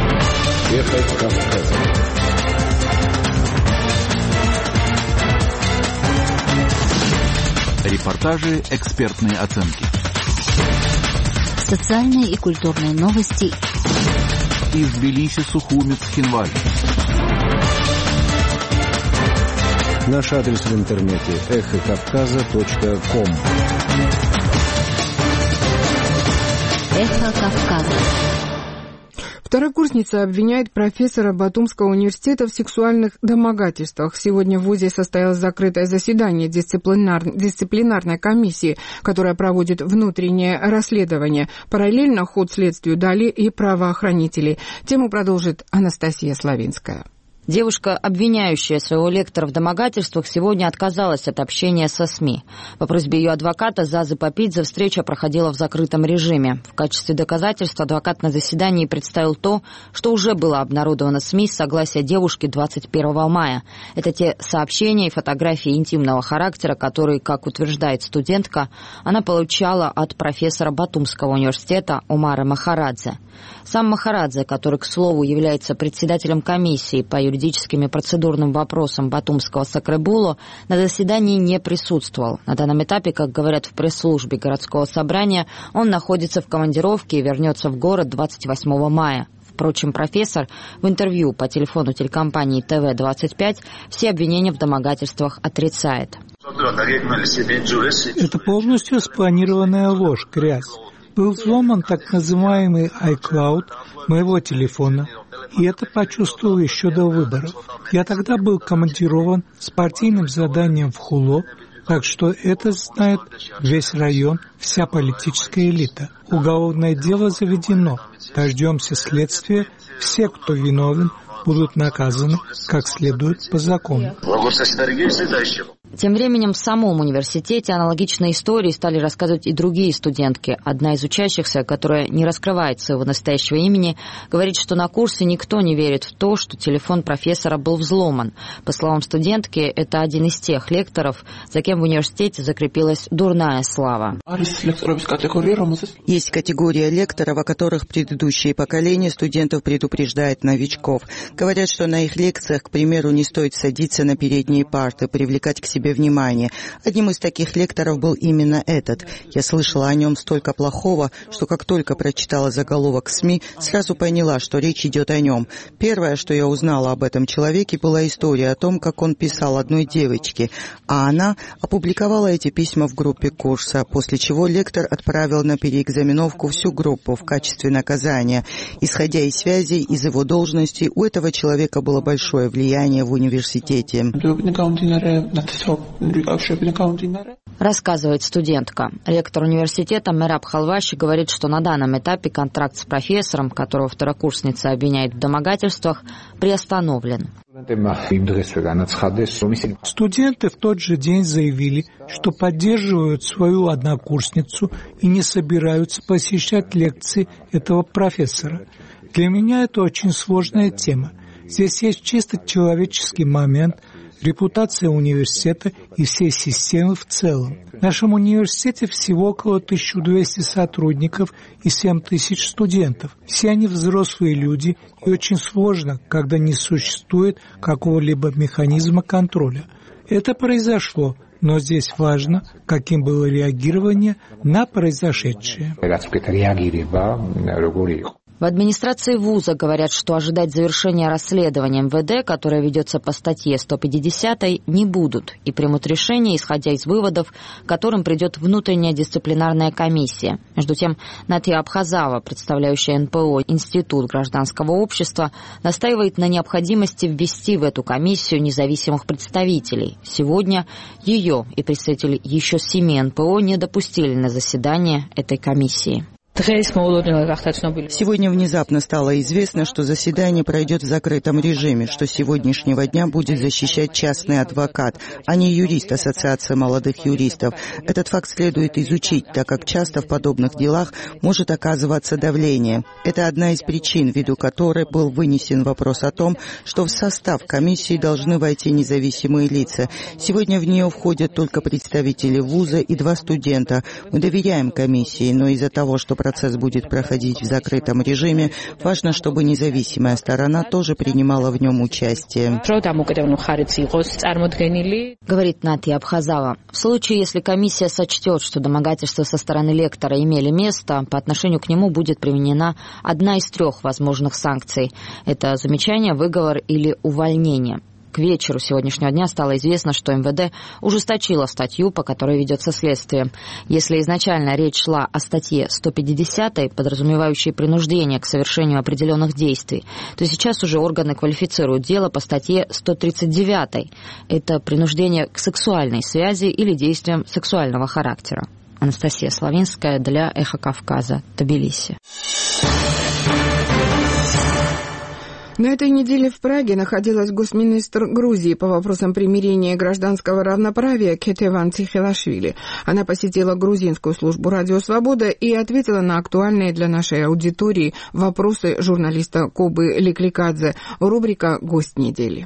Эхо Кавказа. Репортажи, экспертные оценки. Социальные и культурные новости. Из Тбилиси, Сухуми, Цхинвале. Наш адрес в интернете эхо кавказа точка ком. Эхо Кавказа. Второкурсница обвиняет профессора Батумского университета в сексуальных домогательствах. Сегодня в ВУЗе состоялось закрытое заседание дисциплинар... дисциплинарной комиссии, которая проводит внутреннее расследование. Параллельно ход следствию дали и правоохранители. Тему продолжит Анастасия Славинская. Девушка, обвиняющая своего лектора в домогательствах, сегодня отказалась от общения со СМИ. По просьбе ее адвоката Зазы Папидзе встреча проходила в закрытом режиме. В качестве доказательства адвокат на заседании представил то, что уже было обнародовано СМИ с согласия девушки двадцать первого мая. Это те сообщения и фотографии интимного характера, которые, как утверждает студентка, она получала от профессора Батумского университета Омара Махарадзе. Сам Махарадзе, который, к слову, является председателем комиссии по юридическим и процедурным вопросам Батумского Сакребуло, на заседании не присутствовал. На данном этапе, как говорят в пресс-службе городского собрания, он находится в командировке и вернется в город двадцать восьмого мая. Впрочем, профессор в интервью по телефону телекомпании тэ вэ двадцать пять все обвинения в домогательствах отрицает. Это полностью спланированная ложь, грязь. Был взломан так называемый iCloud моего телефона, и это почувствовал еще до выборов. Я тогда был командирован с партийным заданием в Хуло, так что это знает весь район, вся политическая элита. Уголовное дело заведено. Дождемся следствия. Все, кто виновен, будут наказаны как следует по закону. Тем временем в самом университете аналогичные истории стали рассказывать и другие студентки. Одна из учащихся, которая не раскрывает своего настоящего имени, говорит, что на курсе никто не верит в то, что телефон профессора был взломан. По словам студентки, это один из тех лекторов, за кем в университете закрепилась дурная слава. Есть категория лекторов, о которых предыдущие поколения студентов предупреждают новичков. Говорят, что на их лекциях, к примеру, не стоит садиться на передние парты, привлекать к себе внимание. Одним из таких лекторов был именно этот. Я слышала о нем столько плохого, что как только прочитала заголовок в СМИ, сразу поняла, что речь идет о нем. Первое, что я узнала об этом человеке, была история о том, как он писал одной девочке, а она опубликовала эти письма в группе курса, после чего лектор отправил на переэкзаменовку всю группу в качестве наказания. Исходя из связей, из его должности, у этого человека было большое влияние в университете. Рассказывает студентка. Ректор университета Мераб Халваши говорит, что на данном этапе контракт с профессором, которого второкурсница обвиняет в домогательствах, приостановлен. Студенты в тот же день заявили, что поддерживают свою однокурсницу и не собираются посещать лекции этого профессора. Для меня это очень сложная тема. Здесь есть чисто человеческий момент, репутация университета и всей системы в целом. В нашем университете всего около тысяча двести сотрудников и семь тысяч студентов. Все они взрослые люди, и очень сложно, когда не существует какого-либо механизма контроля. Это произошло, но здесь важно, каким было реагирование на произошедшее. В администрации вуза говорят, что ожидать завершения расследования эм вэ дэ, которое ведется по статье сто пятьдесят, не будут и примут решение, исходя из выводов, к которым придет внутренняя дисциплинарная комиссия. Между тем, Натья Абхазава, представляющая эн пэ о Институт гражданского общества, настаивает на необходимости ввести в эту комиссию независимых представителей. Сегодня ее и представители еще семи эн пэ о не допустили на заседание этой комиссии. Сегодня внезапно стало известно, что заседание пройдет в закрытом режиме, что с сегодняшнего дня будет защищать частный адвокат, а не юрист Ассоциации молодых юристов. Этот факт следует изучить, так как часто в подобных делах может оказываться давление. Это одна из причин, ввиду которой был вынесен вопрос о том, что в состав комиссии должны войти независимые лица. Сегодня в нее входят только представители вуза и два студента. Мы доверяем комиссии, но из-за того, что процесс будет проходить в закрытом режиме, важно, чтобы независимая сторона тоже принимала в нем участие. Говорит Натья Абхазава. В случае, если комиссия сочтет, что домогательства со стороны лектора имели место, по отношению к нему будет применена одна из трех возможных санкций. Это замечание, выговор или увольнение. К вечеру сегодняшнего дня стало известно, что эм вэ дэ ужесточило статью, по которой ведется следствие. Если изначально речь шла о статье сто пятьдесят, подразумевающей принуждение к совершению определенных действий, то сейчас уже органы квалифицируют дело по статье сто тридцать девять. Это принуждение к сексуальной связи или действиям сексуального характера. Анастасия Славинская для «Эхо Кавказа», Тбилиси. На этой неделе в Праге находилась госминистр Грузии по вопросам примирения и гражданского равноправия Кетеван Цихелашвили. Она посетила грузинскую службу «Радио Свобода» и ответила на актуальные для нашей аудитории вопросы журналиста Кобы Ликликадзе. Рубрика «Гость недели».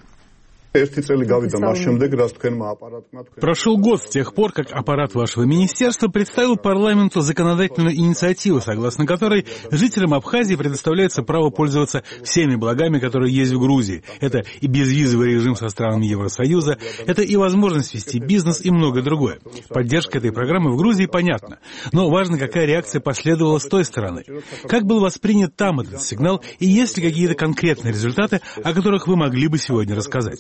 Прошел год с тех пор, как аппарат вашего министерства представил парламенту законодательную инициативу, согласно которой жителям Абхазии предоставляется право пользоваться всеми благами, которые есть в Грузии. Это и безвизовый режим со странами Евросоюза, это и возможность вести бизнес и многое другое. Поддержка этой программы в Грузии понятна, но важно, какая реакция последовала с той стороны. Как был воспринят там этот сигнал, и есть ли какие-то конкретные результаты, о которых вы могли бы сегодня рассказать?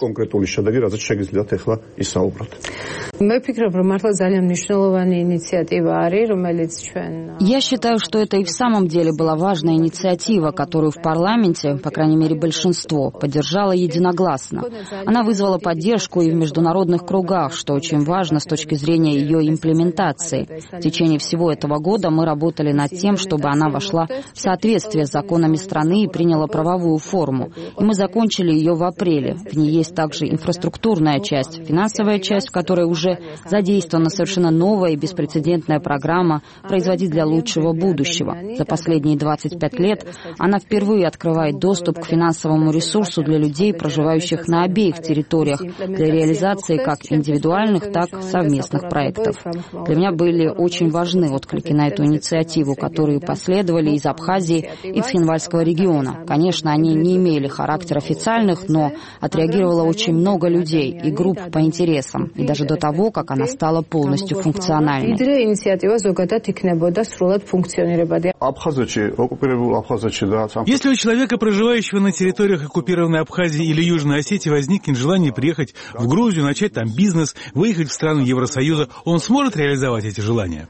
Я считаю, что это и в самом деле была важная инициатива, которую в парламенте, по крайней мере большинство, поддержало единогласно. Она вызвала поддержку и в международных кругах, что очень важно с точки зрения ее имплементации. В течение всего этого года мы работали над тем, чтобы она вошла в соответствие с законами страны и приняла правовую форму. И мы закончили ее в апреле. В ней есть также инфраструктурная часть, финансовая часть, в которой уже задействована совершенно новая и беспрецедентная программа «Производить для лучшего будущего». За последние двадцать пять лет она впервые открывает доступ к финансовому ресурсу для людей, проживающих на обеих территориях, для реализации как индивидуальных, так и совместных проектов. Для меня были очень важны отклики на эту инициативу, которые последовали из Абхазии и Цхинвальского региона. Конечно, они не имели характер официальных, но отреагировало очень очень много людей и групп по интересам, и даже до того, как она стала полностью функциональной. Если у человека, проживающего на территориях оккупированной Абхазии или Южной Осетии, возникнет желание приехать в Грузию, начать там бизнес, выехать в страны Евросоюза, он сможет реализовать эти желания?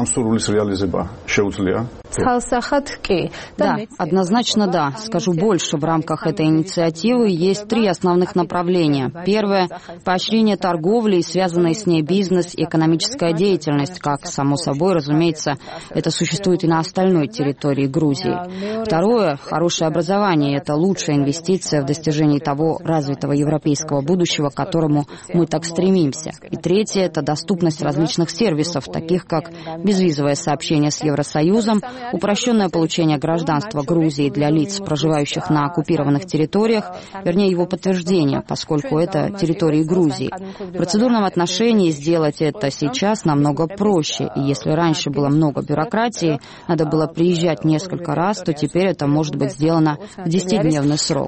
Да, однозначно да. Скажу больше, в рамках этой инициативы есть три основных направления. Первое – поощрение торговли и связанной с ней бизнес и экономическая деятельность, как, само собой, разумеется, это существует и на остальной территории Грузии. Второе – хорошее образование. Это лучшая инвестиция в достижении того развитого европейского будущего, к которому мы так стремимся. И третье – это доступность различных сервисов, таких как безвизовое сообщение с Евросоюзом, упрощенное получение гражданства Грузии для лиц, проживающих на оккупированных территориях, вернее, его подтверждение, поскольку это территории Грузии. В процедурном отношении сделать это сейчас намного проще. И если раньше было много бюрократии, надо было приезжать несколько раз, то теперь это может быть сделано в десятидневный срок.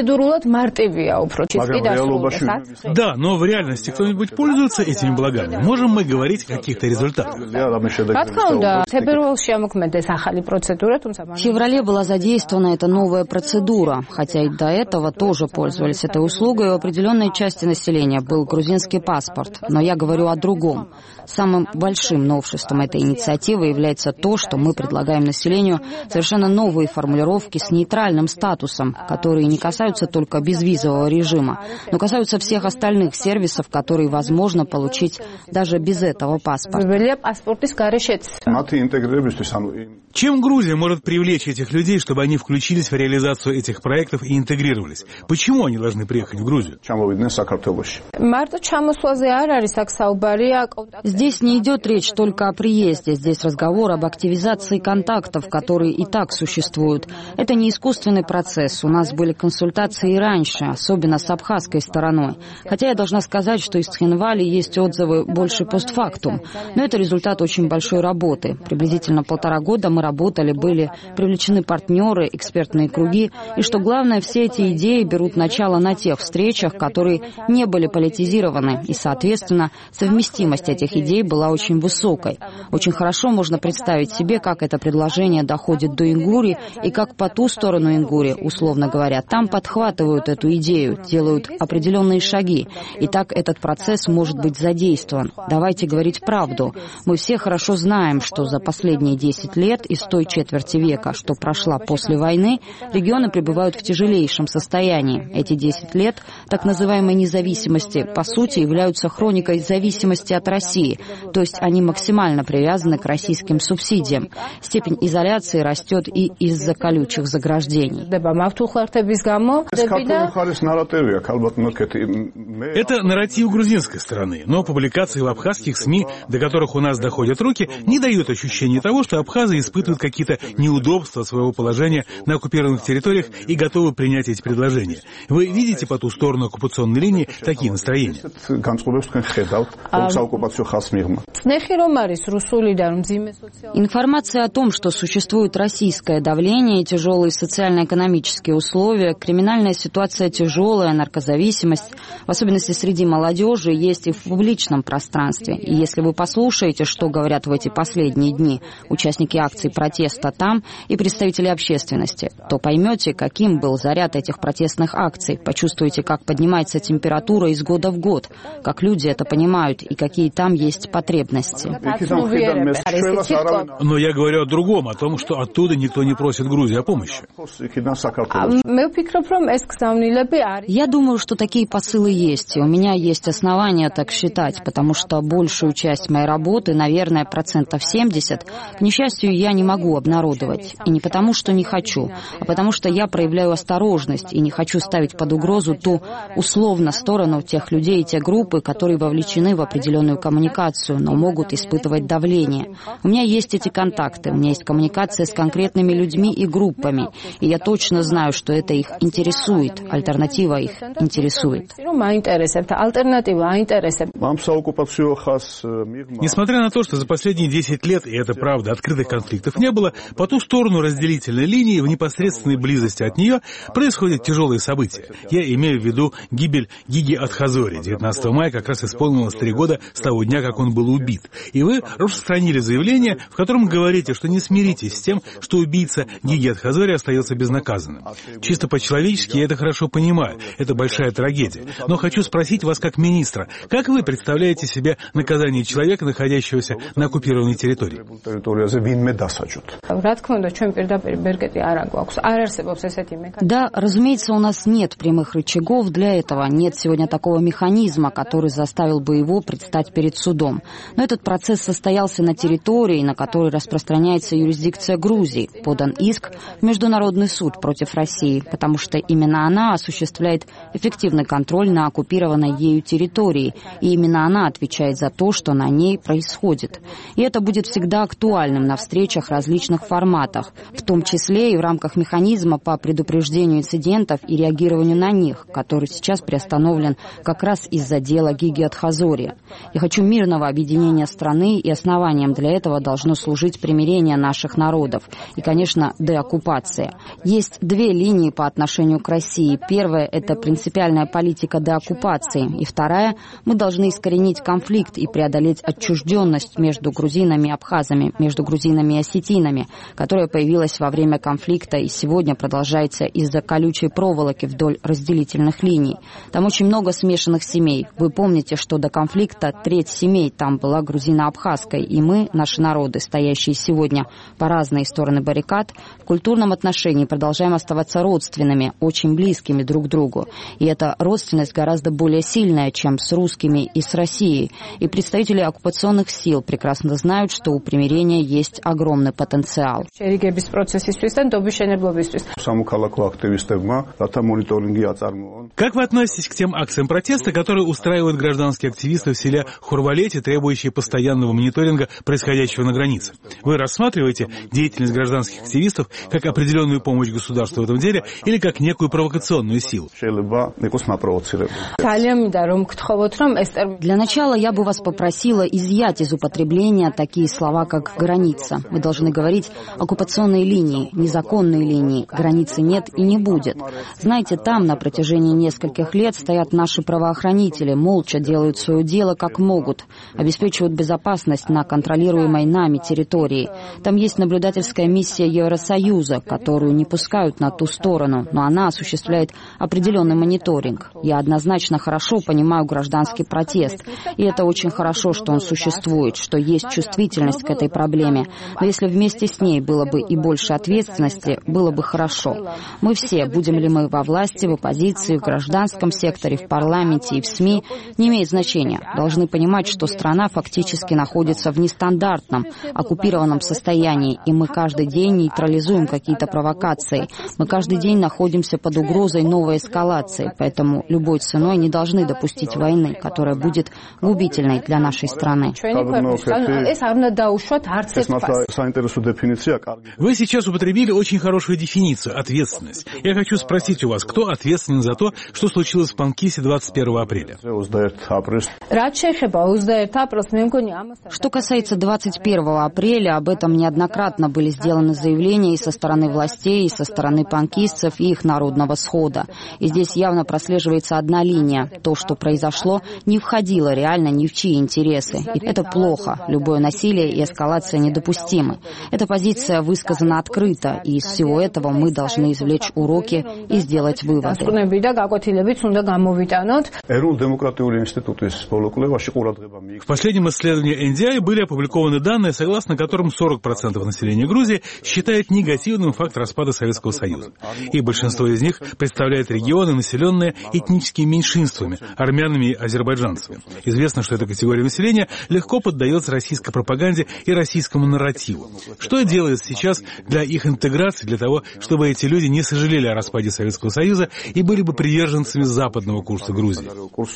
Да, но в реальности кто-нибудь пользуется этими благами? Можем мы говорить о каких-то результатах? В феврале была задействована эта новая процедура, хотя и до этого тоже пользовались этой услугой у определенной части населения, был грузинский паспорт. Но я говорю о другом. Самым большим новшеством этой инициативы является то, что мы предлагаем населению совершенно новые формулировки с нейтральным статусом, которые не касаются только безвизового режима, но касаются всех остальных сервисов, которые возможно получить даже без этого паспорта. Чем Грузия может привлечь этих людей, чтобы они включились в реализацию этих проектов и интегрировались? Почему они должны приехать в Грузию? Здесь не идет речь только о приезде, здесь разговор об активизации контактов, которые и так существуют. Это не искусственный процесс, у нас были консультации и раньше, особенно с абхазской стороной. Хотя я должна сказать, что из Цхинвали есть отзывы больше постфактум, но это результат очень большой работы. Приблизительно полтора года мы работали, были привлечены партнеры, экспертные круги, и что главное, все эти идеи берут начало на тех встречах, которые не были политизированы, и, соответственно, совместимость этих идей была очень высокой. Очень хорошо можно представить себе, как это предложение доходит до Ингури, и как по ту сторону Ингури, условно говоря, там подхватывают эту идею, делают определенные шаги, и так этот процесс может быть задействован. Давайте говорить правду. Мы все хорошо знаем, что за последние десять лет из той четверти века, что прошла после войны, регионы пребывают в тяжелейшем состоянии. Эти десять лет так называемой независимости, по сути, являются хроникой зависимости от России, то есть они максимально привязаны к российским субсидиям. Степень изоляции растет и из-за колючих заграждений. Это нарратив грузинской стороны, но публикации в абхазских СМИ, до которых у нас доходят руки, не дают ощущения того, что абхазы испытывают какие-то неудобства своего положения на оккупированных территориях и готовы принять эти предложения. Вы видите по ту сторону оккупационной линии такие настроения? Информация о том, что существует российское давление, тяжелые социально-экономические условия, криминальная ситуация тяжелая, наркозависимость, в особенности среди молодежи, есть и в публичном пространстве. И если вы послушаете, что говорят в эти последние дни участники акций протеста там и представители общественности, то поймете, каким был заряд этих протестных акций, почувствуете, как поднимается температура из года в год, как люди это понимают и какие там есть потребности. Но я говорю о другом, о том, что оттуда никто не просит Грузии о помощи. Я думаю, что такие посылы есть, и у меня есть основания так считать, потому что большую часть моей работы, наверное, процентов семьдесят, к несчастью, я не могу обнародовать. И не потому, что не хочу, а потому что я проявляю осторожность и не хочу ставить под угрозу ту условно сторону тех людей и те группы, которые вовлечены в определенную коммуникацию, но могут испытывать давление. У меня есть эти контакты, у меня есть коммуникация с конкретными людьми и группами, и я точно знаю, что это их интересует, альтернатива их интересует. Несмотря на то, что за последние десять лет, и это правда, открытых конфликтов не было, по ту сторону разделительной линии, в непосредственной близости от нее, происходят тяжелые события. Я имею в виду гибель Гиги Атхазори. девятнадцатого мая как раз исполнилось три года с того дня, как он был убит. И вы распространили заявление, в котором говорите, что не смиритесь с тем, что убийца Гиги Атхазори остается безнаказанным. Чисто по-человечески я это хорошо понимаю. Это большая трагедия. Но хочу спросить вас как министра, как вы представляете себе наказание человека, находящегося на оккупированной территории? Да, разумеется, у нас нет прямых рычагов для этого, нет сегодня такого механизма, который заставил бы его предстать перед судом. Но этот процесс состоялся на территории, на которой распространяется юрисдикция Грузии. Подан иск в Международный суд против России, потому что именно она осуществляет эффективный контроль на оккупированной ею территории, и именно она отвечает за то, что на ней происходит. И это будет всегда актуальным на встречах различных форматах, в том числе и в рамках механизма по предупреждению инцидентов и реагированию на них, который сейчас приостановлен как раз из-за дела Гиги Атхазори. Я хочу мирного объединения страны, и основанием для этого должно служить примирение наших народов и, конечно, деоккупация. Есть две линии по отношению к России. Первая – это принципиальная политика деоккупации, и вторая – мы должны искоренить конфликт и преодолеть отчужденность между грузинами и абхазами, между грузинами и осетинами, которая появилась во время конфликта и сегодня продолжается из-за колючей проволоки вдоль разделительных линий. Там очень много смешанных семей. Вы помните, что до конфликта треть семей там была грузино-абхазской, и мы, наши народы, стоящие сегодня по разные стороны баррикад, в культурном отношении продолжаем оставаться родственными, очень близкими друг к другу. И эта родственность гораздо более сильная, чем с русскими и с Россией. И представители оккупационных сил прекрасно знают, что у примирения есть огромный потенциал. Как вы относитесь к тем акциям протеста, которые устраивают гражданские активисты в селе Хурвалете, требующие постоянного мониторинга происходящего на границе? Вы рассматриваете деятельность гражданских активистов как определенную помощь государству в этом деле или как некую провокационную силу? Для начала я бы вас попросила изъять из употребления такие слова, как «граница». Вы должны говорить «оккупационные линии», «незаконные линии». Границы нет и не будет. Знаете, там на протяжении нескольких лет стоят наши правоохранители, молча делают свое дело как могут, обеспечивают безопасность на контролируемой нами территории. Там есть наблюдательская миссия Евросоюза, которую не пускают на ту сторону, но она осуществляет определенный мониторинг. Я однозначно хорошо понимаю гражданский протест, и это очень хорошо, что он существует, что есть чувствительность к этой проблеме. Но если если вместе с ней было бы и больше ответственности, было бы хорошо. Мы все, будем ли мы во власти, в оппозиции, в гражданском секторе, в парламенте и в СМИ, не имеет значения. Должны понимать, что страна фактически находится в нестандартном, оккупированном состоянии, и мы каждый день нейтрализуем какие-то провокации. Мы каждый день находимся под угрозой новой эскалации, поэтому любой ценой не должны допустить войны, которая будет губительной для нашей страны. Вы сейчас употребили очень хорошую дефиницию – ответственность. Я хочу спросить у вас, кто ответственен за то, что случилось в Панкисе двадцать первого апреля? Что касается двадцать первого апреля, об этом неоднократно были сделаны заявления и со стороны властей, и со стороны панкистцев, и их народного схода. И здесь явно прослеживается одна линия. То, что произошло, не входило реально ни в чьи интересы. И это плохо. Любое насилие и эскалация недопустимы. Эта позиция высказана открыто, и из всего этого мы должны извлечь уроки и сделать выводы. В последнем исследовании эн ди ай были опубликованы данные, согласно которым сорок процентов населения Грузии считает негативным факт распада Советского Союза. И большинство из них представляет регионы, населенные этническими меньшинствами, армянами и азербайджанцами. Известно, что эта категория населения легко поддается российской пропаганде и российскому нарративу. Что делает сейчас для их интеграции, для того, чтобы эти люди не сожалели о распаде Советского Союза и были бы приверженцами западного курса Грузии?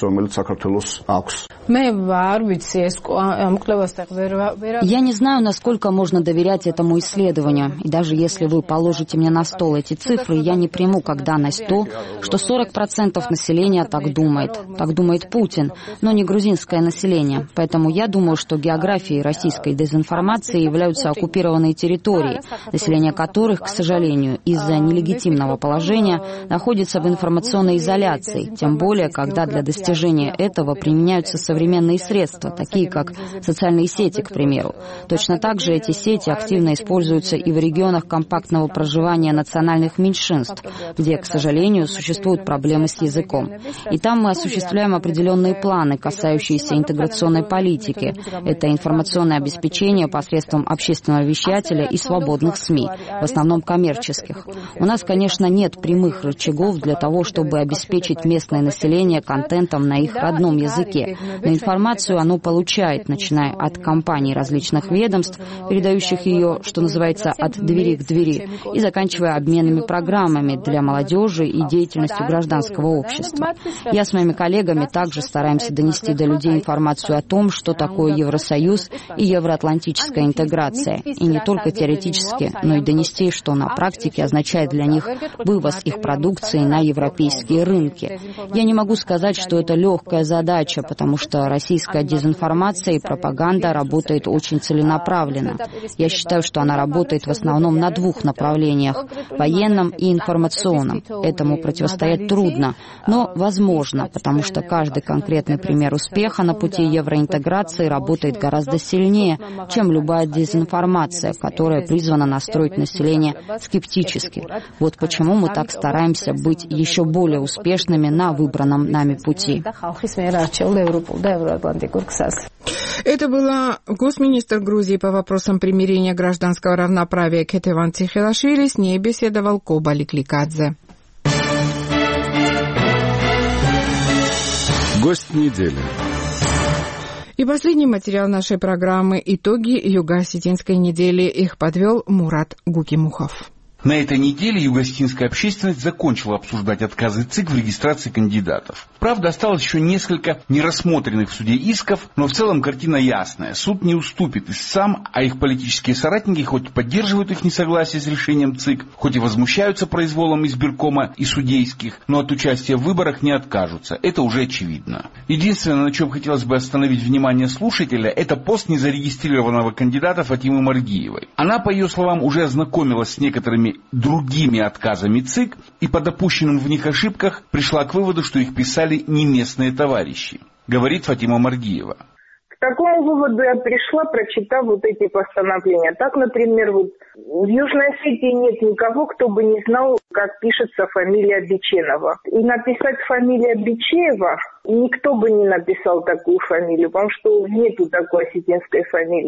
Я не знаю, насколько можно доверять этому исследованию. И даже если вы положите мне на стол эти цифры, я не приму как данность то, что сорок процентов населения так думает. Так думает Путин, но не грузинское население. Поэтому я думаю, что географией российской дезинформации являются оккупированные территории, население которых, к сожалению, из-за нелегитимного положения находится в информационной изоляции, тем более, когда для достижения этого применяются современные средства, такие как социальные сети, к примеру. Точно так же эти сети активно используются и в регионах компактного проживания национальных меньшинств, где, к сожалению, существуют проблемы с языком. И там мы осуществляем определенные планы, касающиеся интеграционной политики. Это информационное обеспечение посредством общественного вещателя и свободных СМИ, в основном коммерческих. У нас, конечно, нет прямых рычагов для того, чтобы обеспечить местное население контентом на их родном языке, но информацию оно получает, начиная от компаний различных ведомств, передающих ее, что называется, от двери к двери, и заканчивая обменными программами для молодежи и деятельностью гражданского общества. Я с моими коллегами также стараемся донести до людей информацию о том, что такое Евросоюз и евроатлантическая интеграция, и не только теоретически, но и донести, что на практике означает для них вывоз их продукции на европейские рынки. Я не могу сказать, что это легкая задача, потому что российская дезинформация и пропаганда работает очень целенаправленно. Я считаю, что она работает в основном на двух направлениях – военном и информационном. Этому противостоять трудно, но возможно, потому что каждый конкретный пример успеха на пути евроинтеграции работает гораздо сильнее, чем любая дезинформация, которая призвана настроить население скептически. Вот почему мы так стараемся быть еще более успешными на выбранном нами пути. Это была госминистр Грузии по вопросам примирения гражданского равноправия Кетеван Цихелашвили. С ней беседовал Коба Ликликадзе. Гость недели. И последний материал нашей программы «Итоги Юго-Осетинской недели». Их подвел Мурат Гукимухов. На этой неделе юго-осетинская общественность закончила обсуждать отказы ЦИК в регистрации кандидатов. Правда, осталось еще несколько нерассмотренных в суде исков, но в целом картина ясная. Суд не уступит истцам, а их политические соратники хоть поддерживают их несогласие с решением ЦИК, хоть и возмущаются произволом избиркома и судейских, но от участия в выборах не откажутся. Это уже очевидно. Единственное, на чем хотелось бы остановить внимание слушателя, это пост незарегистрированного кандидата Фатимы Маргиевой. Она, по ее словам, уже ознакомилась с некоторыми другими отказами ЦИК и по допущенным в них ошибках пришла к выводу, что их писали не местные товарищи, говорит Фатима Маргиева. К такому выводу я пришла, прочитав вот эти постановления. Так, например, вот в Южной Осетии нет никого, кто бы не знал, как пишется фамилия Биченова. И написать фамилия Бичеева никто бы не написал такую фамилию, потому что нету такой осетинской фамилии.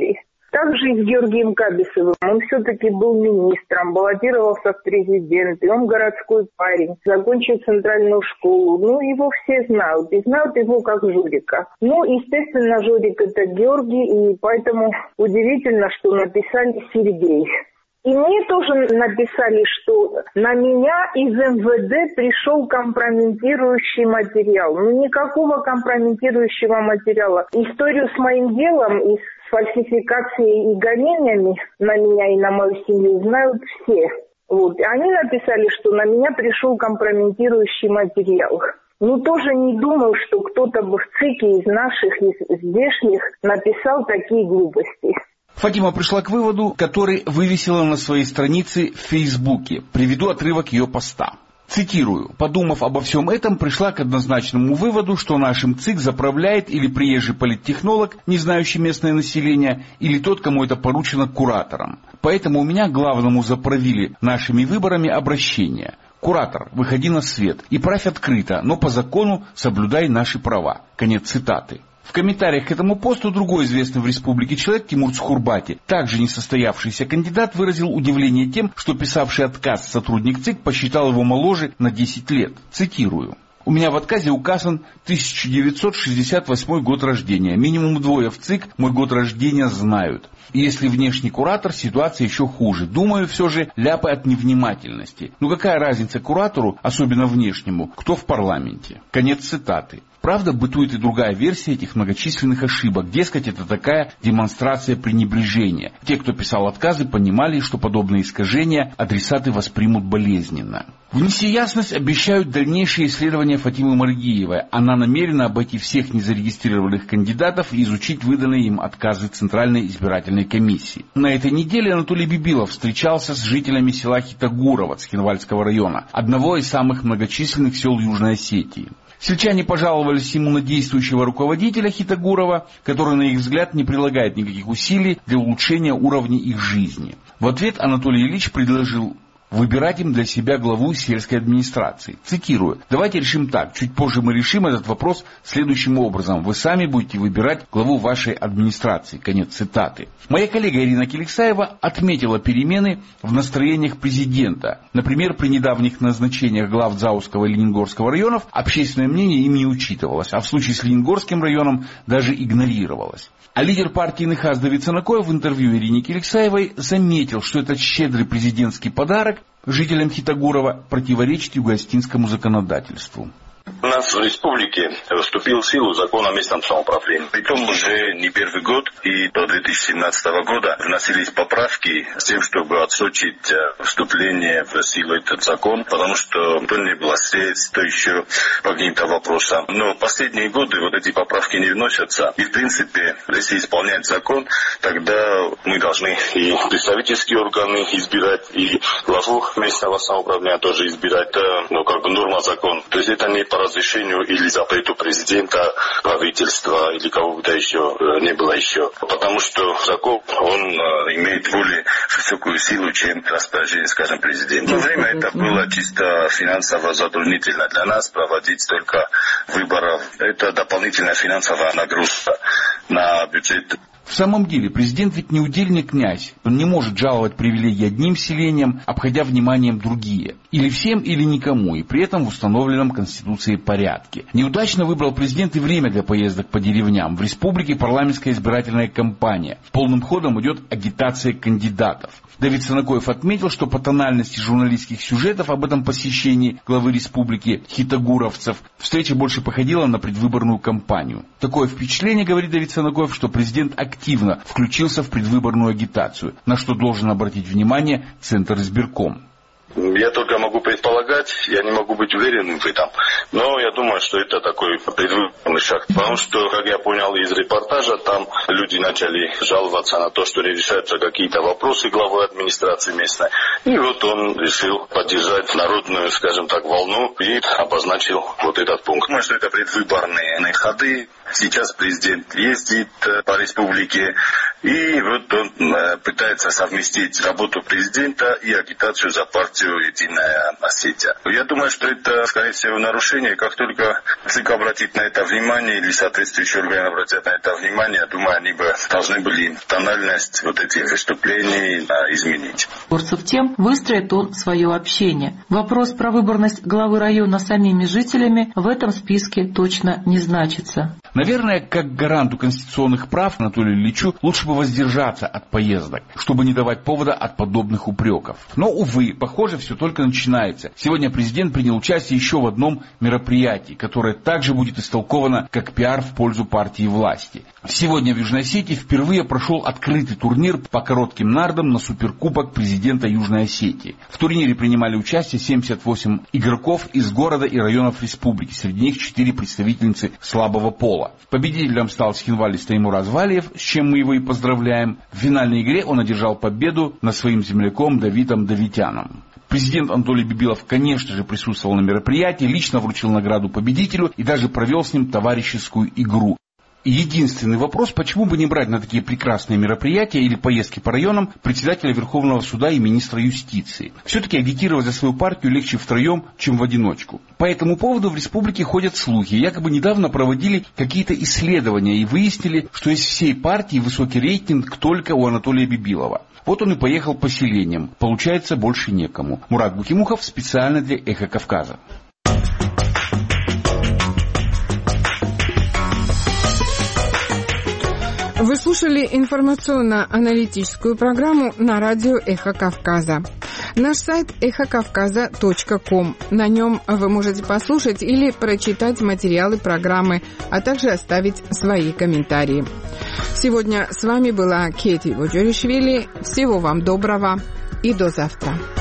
Также и с Георгием Кабисовым. Он все-таки был министром, баллотировался в президенты, он городской парень, закончил центральную школу. Ну, его все знают, и знают его как Жорика. Ну, естественно, Жорик это Георгий, и поэтому удивительно, что написали Сергей. И мне тоже написали, что на меня из эм вэ дэ пришел компрометирующий материал. Ну, никакого компрометирующего материала. Историю с моим делом и с фальсификацией и гонениями на меня и на мою семью знают все. Вот. И они написали, что на меня пришел компрометирующий материал. Ну, тоже не думаю, что кто-то бы в ЦИКе из наших, из здешних написал такие глупости. Фатима пришла к выводу, который вывесила на своей странице в Фейсбуке. Приведу отрывок ее поста. Цитирую. «Подумав обо всем этом, пришла к однозначному выводу, что нашим ЦИК заправляет или приезжий политтехнолог, не знающий местное население, или тот, кому это поручено куратором. Поэтому у меня к главному заправили нашими выборами обращение. Куратор, выходи на свет и правь открыто, но по закону соблюдай наши права». Конец цитаты. В комментариях к этому посту другой известный в республике человек, Тимур Цхурбати, также несостоявшийся кандидат, выразил удивление тем, что писавший отказ сотрудник ЦИК посчитал его моложе на десять лет. Цитирую. «У меня в отказе указан тысяча девятьсот шестьдесят восьмой год рождения. Минимум двое в ЦИК мой год рождения знают. И если внешний куратор, ситуация еще хуже. Думаю, все же ляпы от невнимательности. Ну какая разница куратору, особенно внешнему, кто в парламенте?» Конец цитаты. Правда, бытует и другая версия этих многочисленных ошибок. Дескать, это такая демонстрация пренебрежения. Те, кто писал отказы, понимали, что подобные искажения адресаты воспримут болезненно. Внести ясность обещают дальнейшие исследования Фатимы Маргиевой. Она намерена обойти всех незарегистрированных кандидатов и изучить выданные им отказы Центральной избирательной комиссии. На этой неделе Анатолий Бибилов встречался с жителями села Хитагурово Цхинвальского района, одного из самых многочисленных сел Южной Осетии. Сельчане пожаловались ему на действующего руководителя Хитагурова, который, на их взгляд, не прилагает никаких усилий для улучшения уровня их жизни. В ответ Анатолий Ильич предложил выбирать им для себя главу сельской администрации. Цитирую. «Давайте решим так. Чуть позже мы решим этот вопрос следующим образом. Вы сами будете выбирать главу вашей администрации». Конец цитаты. Моя коллега Ирина Келексаева отметила перемены в настроениях президента. Например, при недавних назначениях глав Заузского и Лениногорского районов общественное мнение ими не учитывалось, а в случае с Лениногорским районом даже игнорировалось. А лидер партии Нехаз Давид Санакоев в интервью Ирине Келексаевой заметил, что этот щедрый президентский подарок жителям Хитагурова противоречит юго-осетинскому законодательству. У нас в республике вступил в силу закон о местном самоуправлении. Притом уже не первый год, и до две тысячи семнадцатого года вносились поправки с тем, чтобы отсрочить вступление в силу этот закон, потому что то не было средств, то еще по каким-то вопросам. Но в последние годы вот эти поправки не вносятся. И в принципе, если исполнять закон, тогда мы должны и представительские органы избирать, и главу местного самоуправления тоже избирать. Это, ну, как бы норма закона. То есть это не по разрешению или запрету президента, правительства или кого-то еще не было еще. Потому что закон, он имеет более высокую силу, чем распоряжение, скажем, президента. В то время это было чисто финансово затруднительно для нас проводить столько выборов. Это дополнительная финансовая нагрузка на бюджет. В самом деле, президент ведь не удельный князь. Он не может жаловать привилегии одним селениям, обходя вниманием другие. Или всем, или никому, и при этом в установленном Конституцией порядке. Неудачно выбрал президент и время для поездок по деревням. В республике парламентская избирательная кампания. Полным ходом идет агитация кандидатов. Давид Санакоев отметил, что по тональности журналистских сюжетов об этом посещении главы республики хитагуровцев встреча больше походила на предвыборную кампанию. Такое впечатление, говорит Давид Санакоев, что президент активно включился в предвыборную агитацию, на что должен обратить внимание Центр избирком. Я только могу предполагать, я не могу быть уверенным в этом. Но я думаю, что это такой предвыборный шаг. Потому что, как я понял из репортажа, там люди начали жаловаться на то, что не решаются какие-то вопросы главы администрации местной. И вот он решил поддержать народную, скажем так, волну и обозначил вот этот пункт. Думаю, что это предвыборные ходы. Сейчас президент ездит по республике, и вот он пытается совместить работу президента и агитацию за партию «Единая Осетия». Я думаю, что это, скорее всего, нарушение. Как только ЦИК обратит на это внимание, или соответствующие органы обратят на это внимание, я думаю, они бы должны были тональность вот этих выступлений изменить. Борцев тем выстроит он свое общение. Вопрос про выборность главы района самими жителями в этом списке точно не значится. Наверное, как гаранту конституционных прав Анатолию Ильичу лучше бы воздержаться от поездок, чтобы не давать повода от подобных упреков. Но, увы, похоже, все только начинается. Сегодня президент принял участие еще в одном мероприятии, которое также будет истолковано как пиар в пользу партии власти. Сегодня в Южной Осетии впервые прошел открытый турнир по коротким нардам на суперкубок президента Южной Осетии. В турнире принимали участие семьдесят восемь игроков из города и районов республики. Среди них четыре представительницы слабого пола. Победителем стал схинвалист Таймураз Валиев, с чем мы его и поздравляем. В финальной игре он одержал победу над своим земляком Давидом Давитяном. Президент Анатолий Бибилов, конечно же, присутствовал на мероприятии, лично вручил награду победителю и даже провел с ним товарищескую игру. И единственный вопрос, почему бы не брать на такие прекрасные мероприятия или поездки по районам председателя Верховного суда и министра юстиции. Все-таки агитировать за свою партию легче втроем, чем в одиночку. По этому поводу в республике ходят слухи. Якобы недавно проводили какие-то исследования и выяснили, что из всей партии высокий рейтинг только у Анатолия Бибилова. Вот он и поехал по селениям. Получается, больше некому. Мурат Букимухов специально для «Эхо Кавказа». Вы слушали информационно-аналитическую программу на радио «Эхо Кавказа». Наш сайт эхо кавказа точка ком. На нем вы можете послушать или прочитать материалы программы, а также оставить свои комментарии. Сегодня с вами была Кети Воджоришвили. Всего вам доброго и до завтра.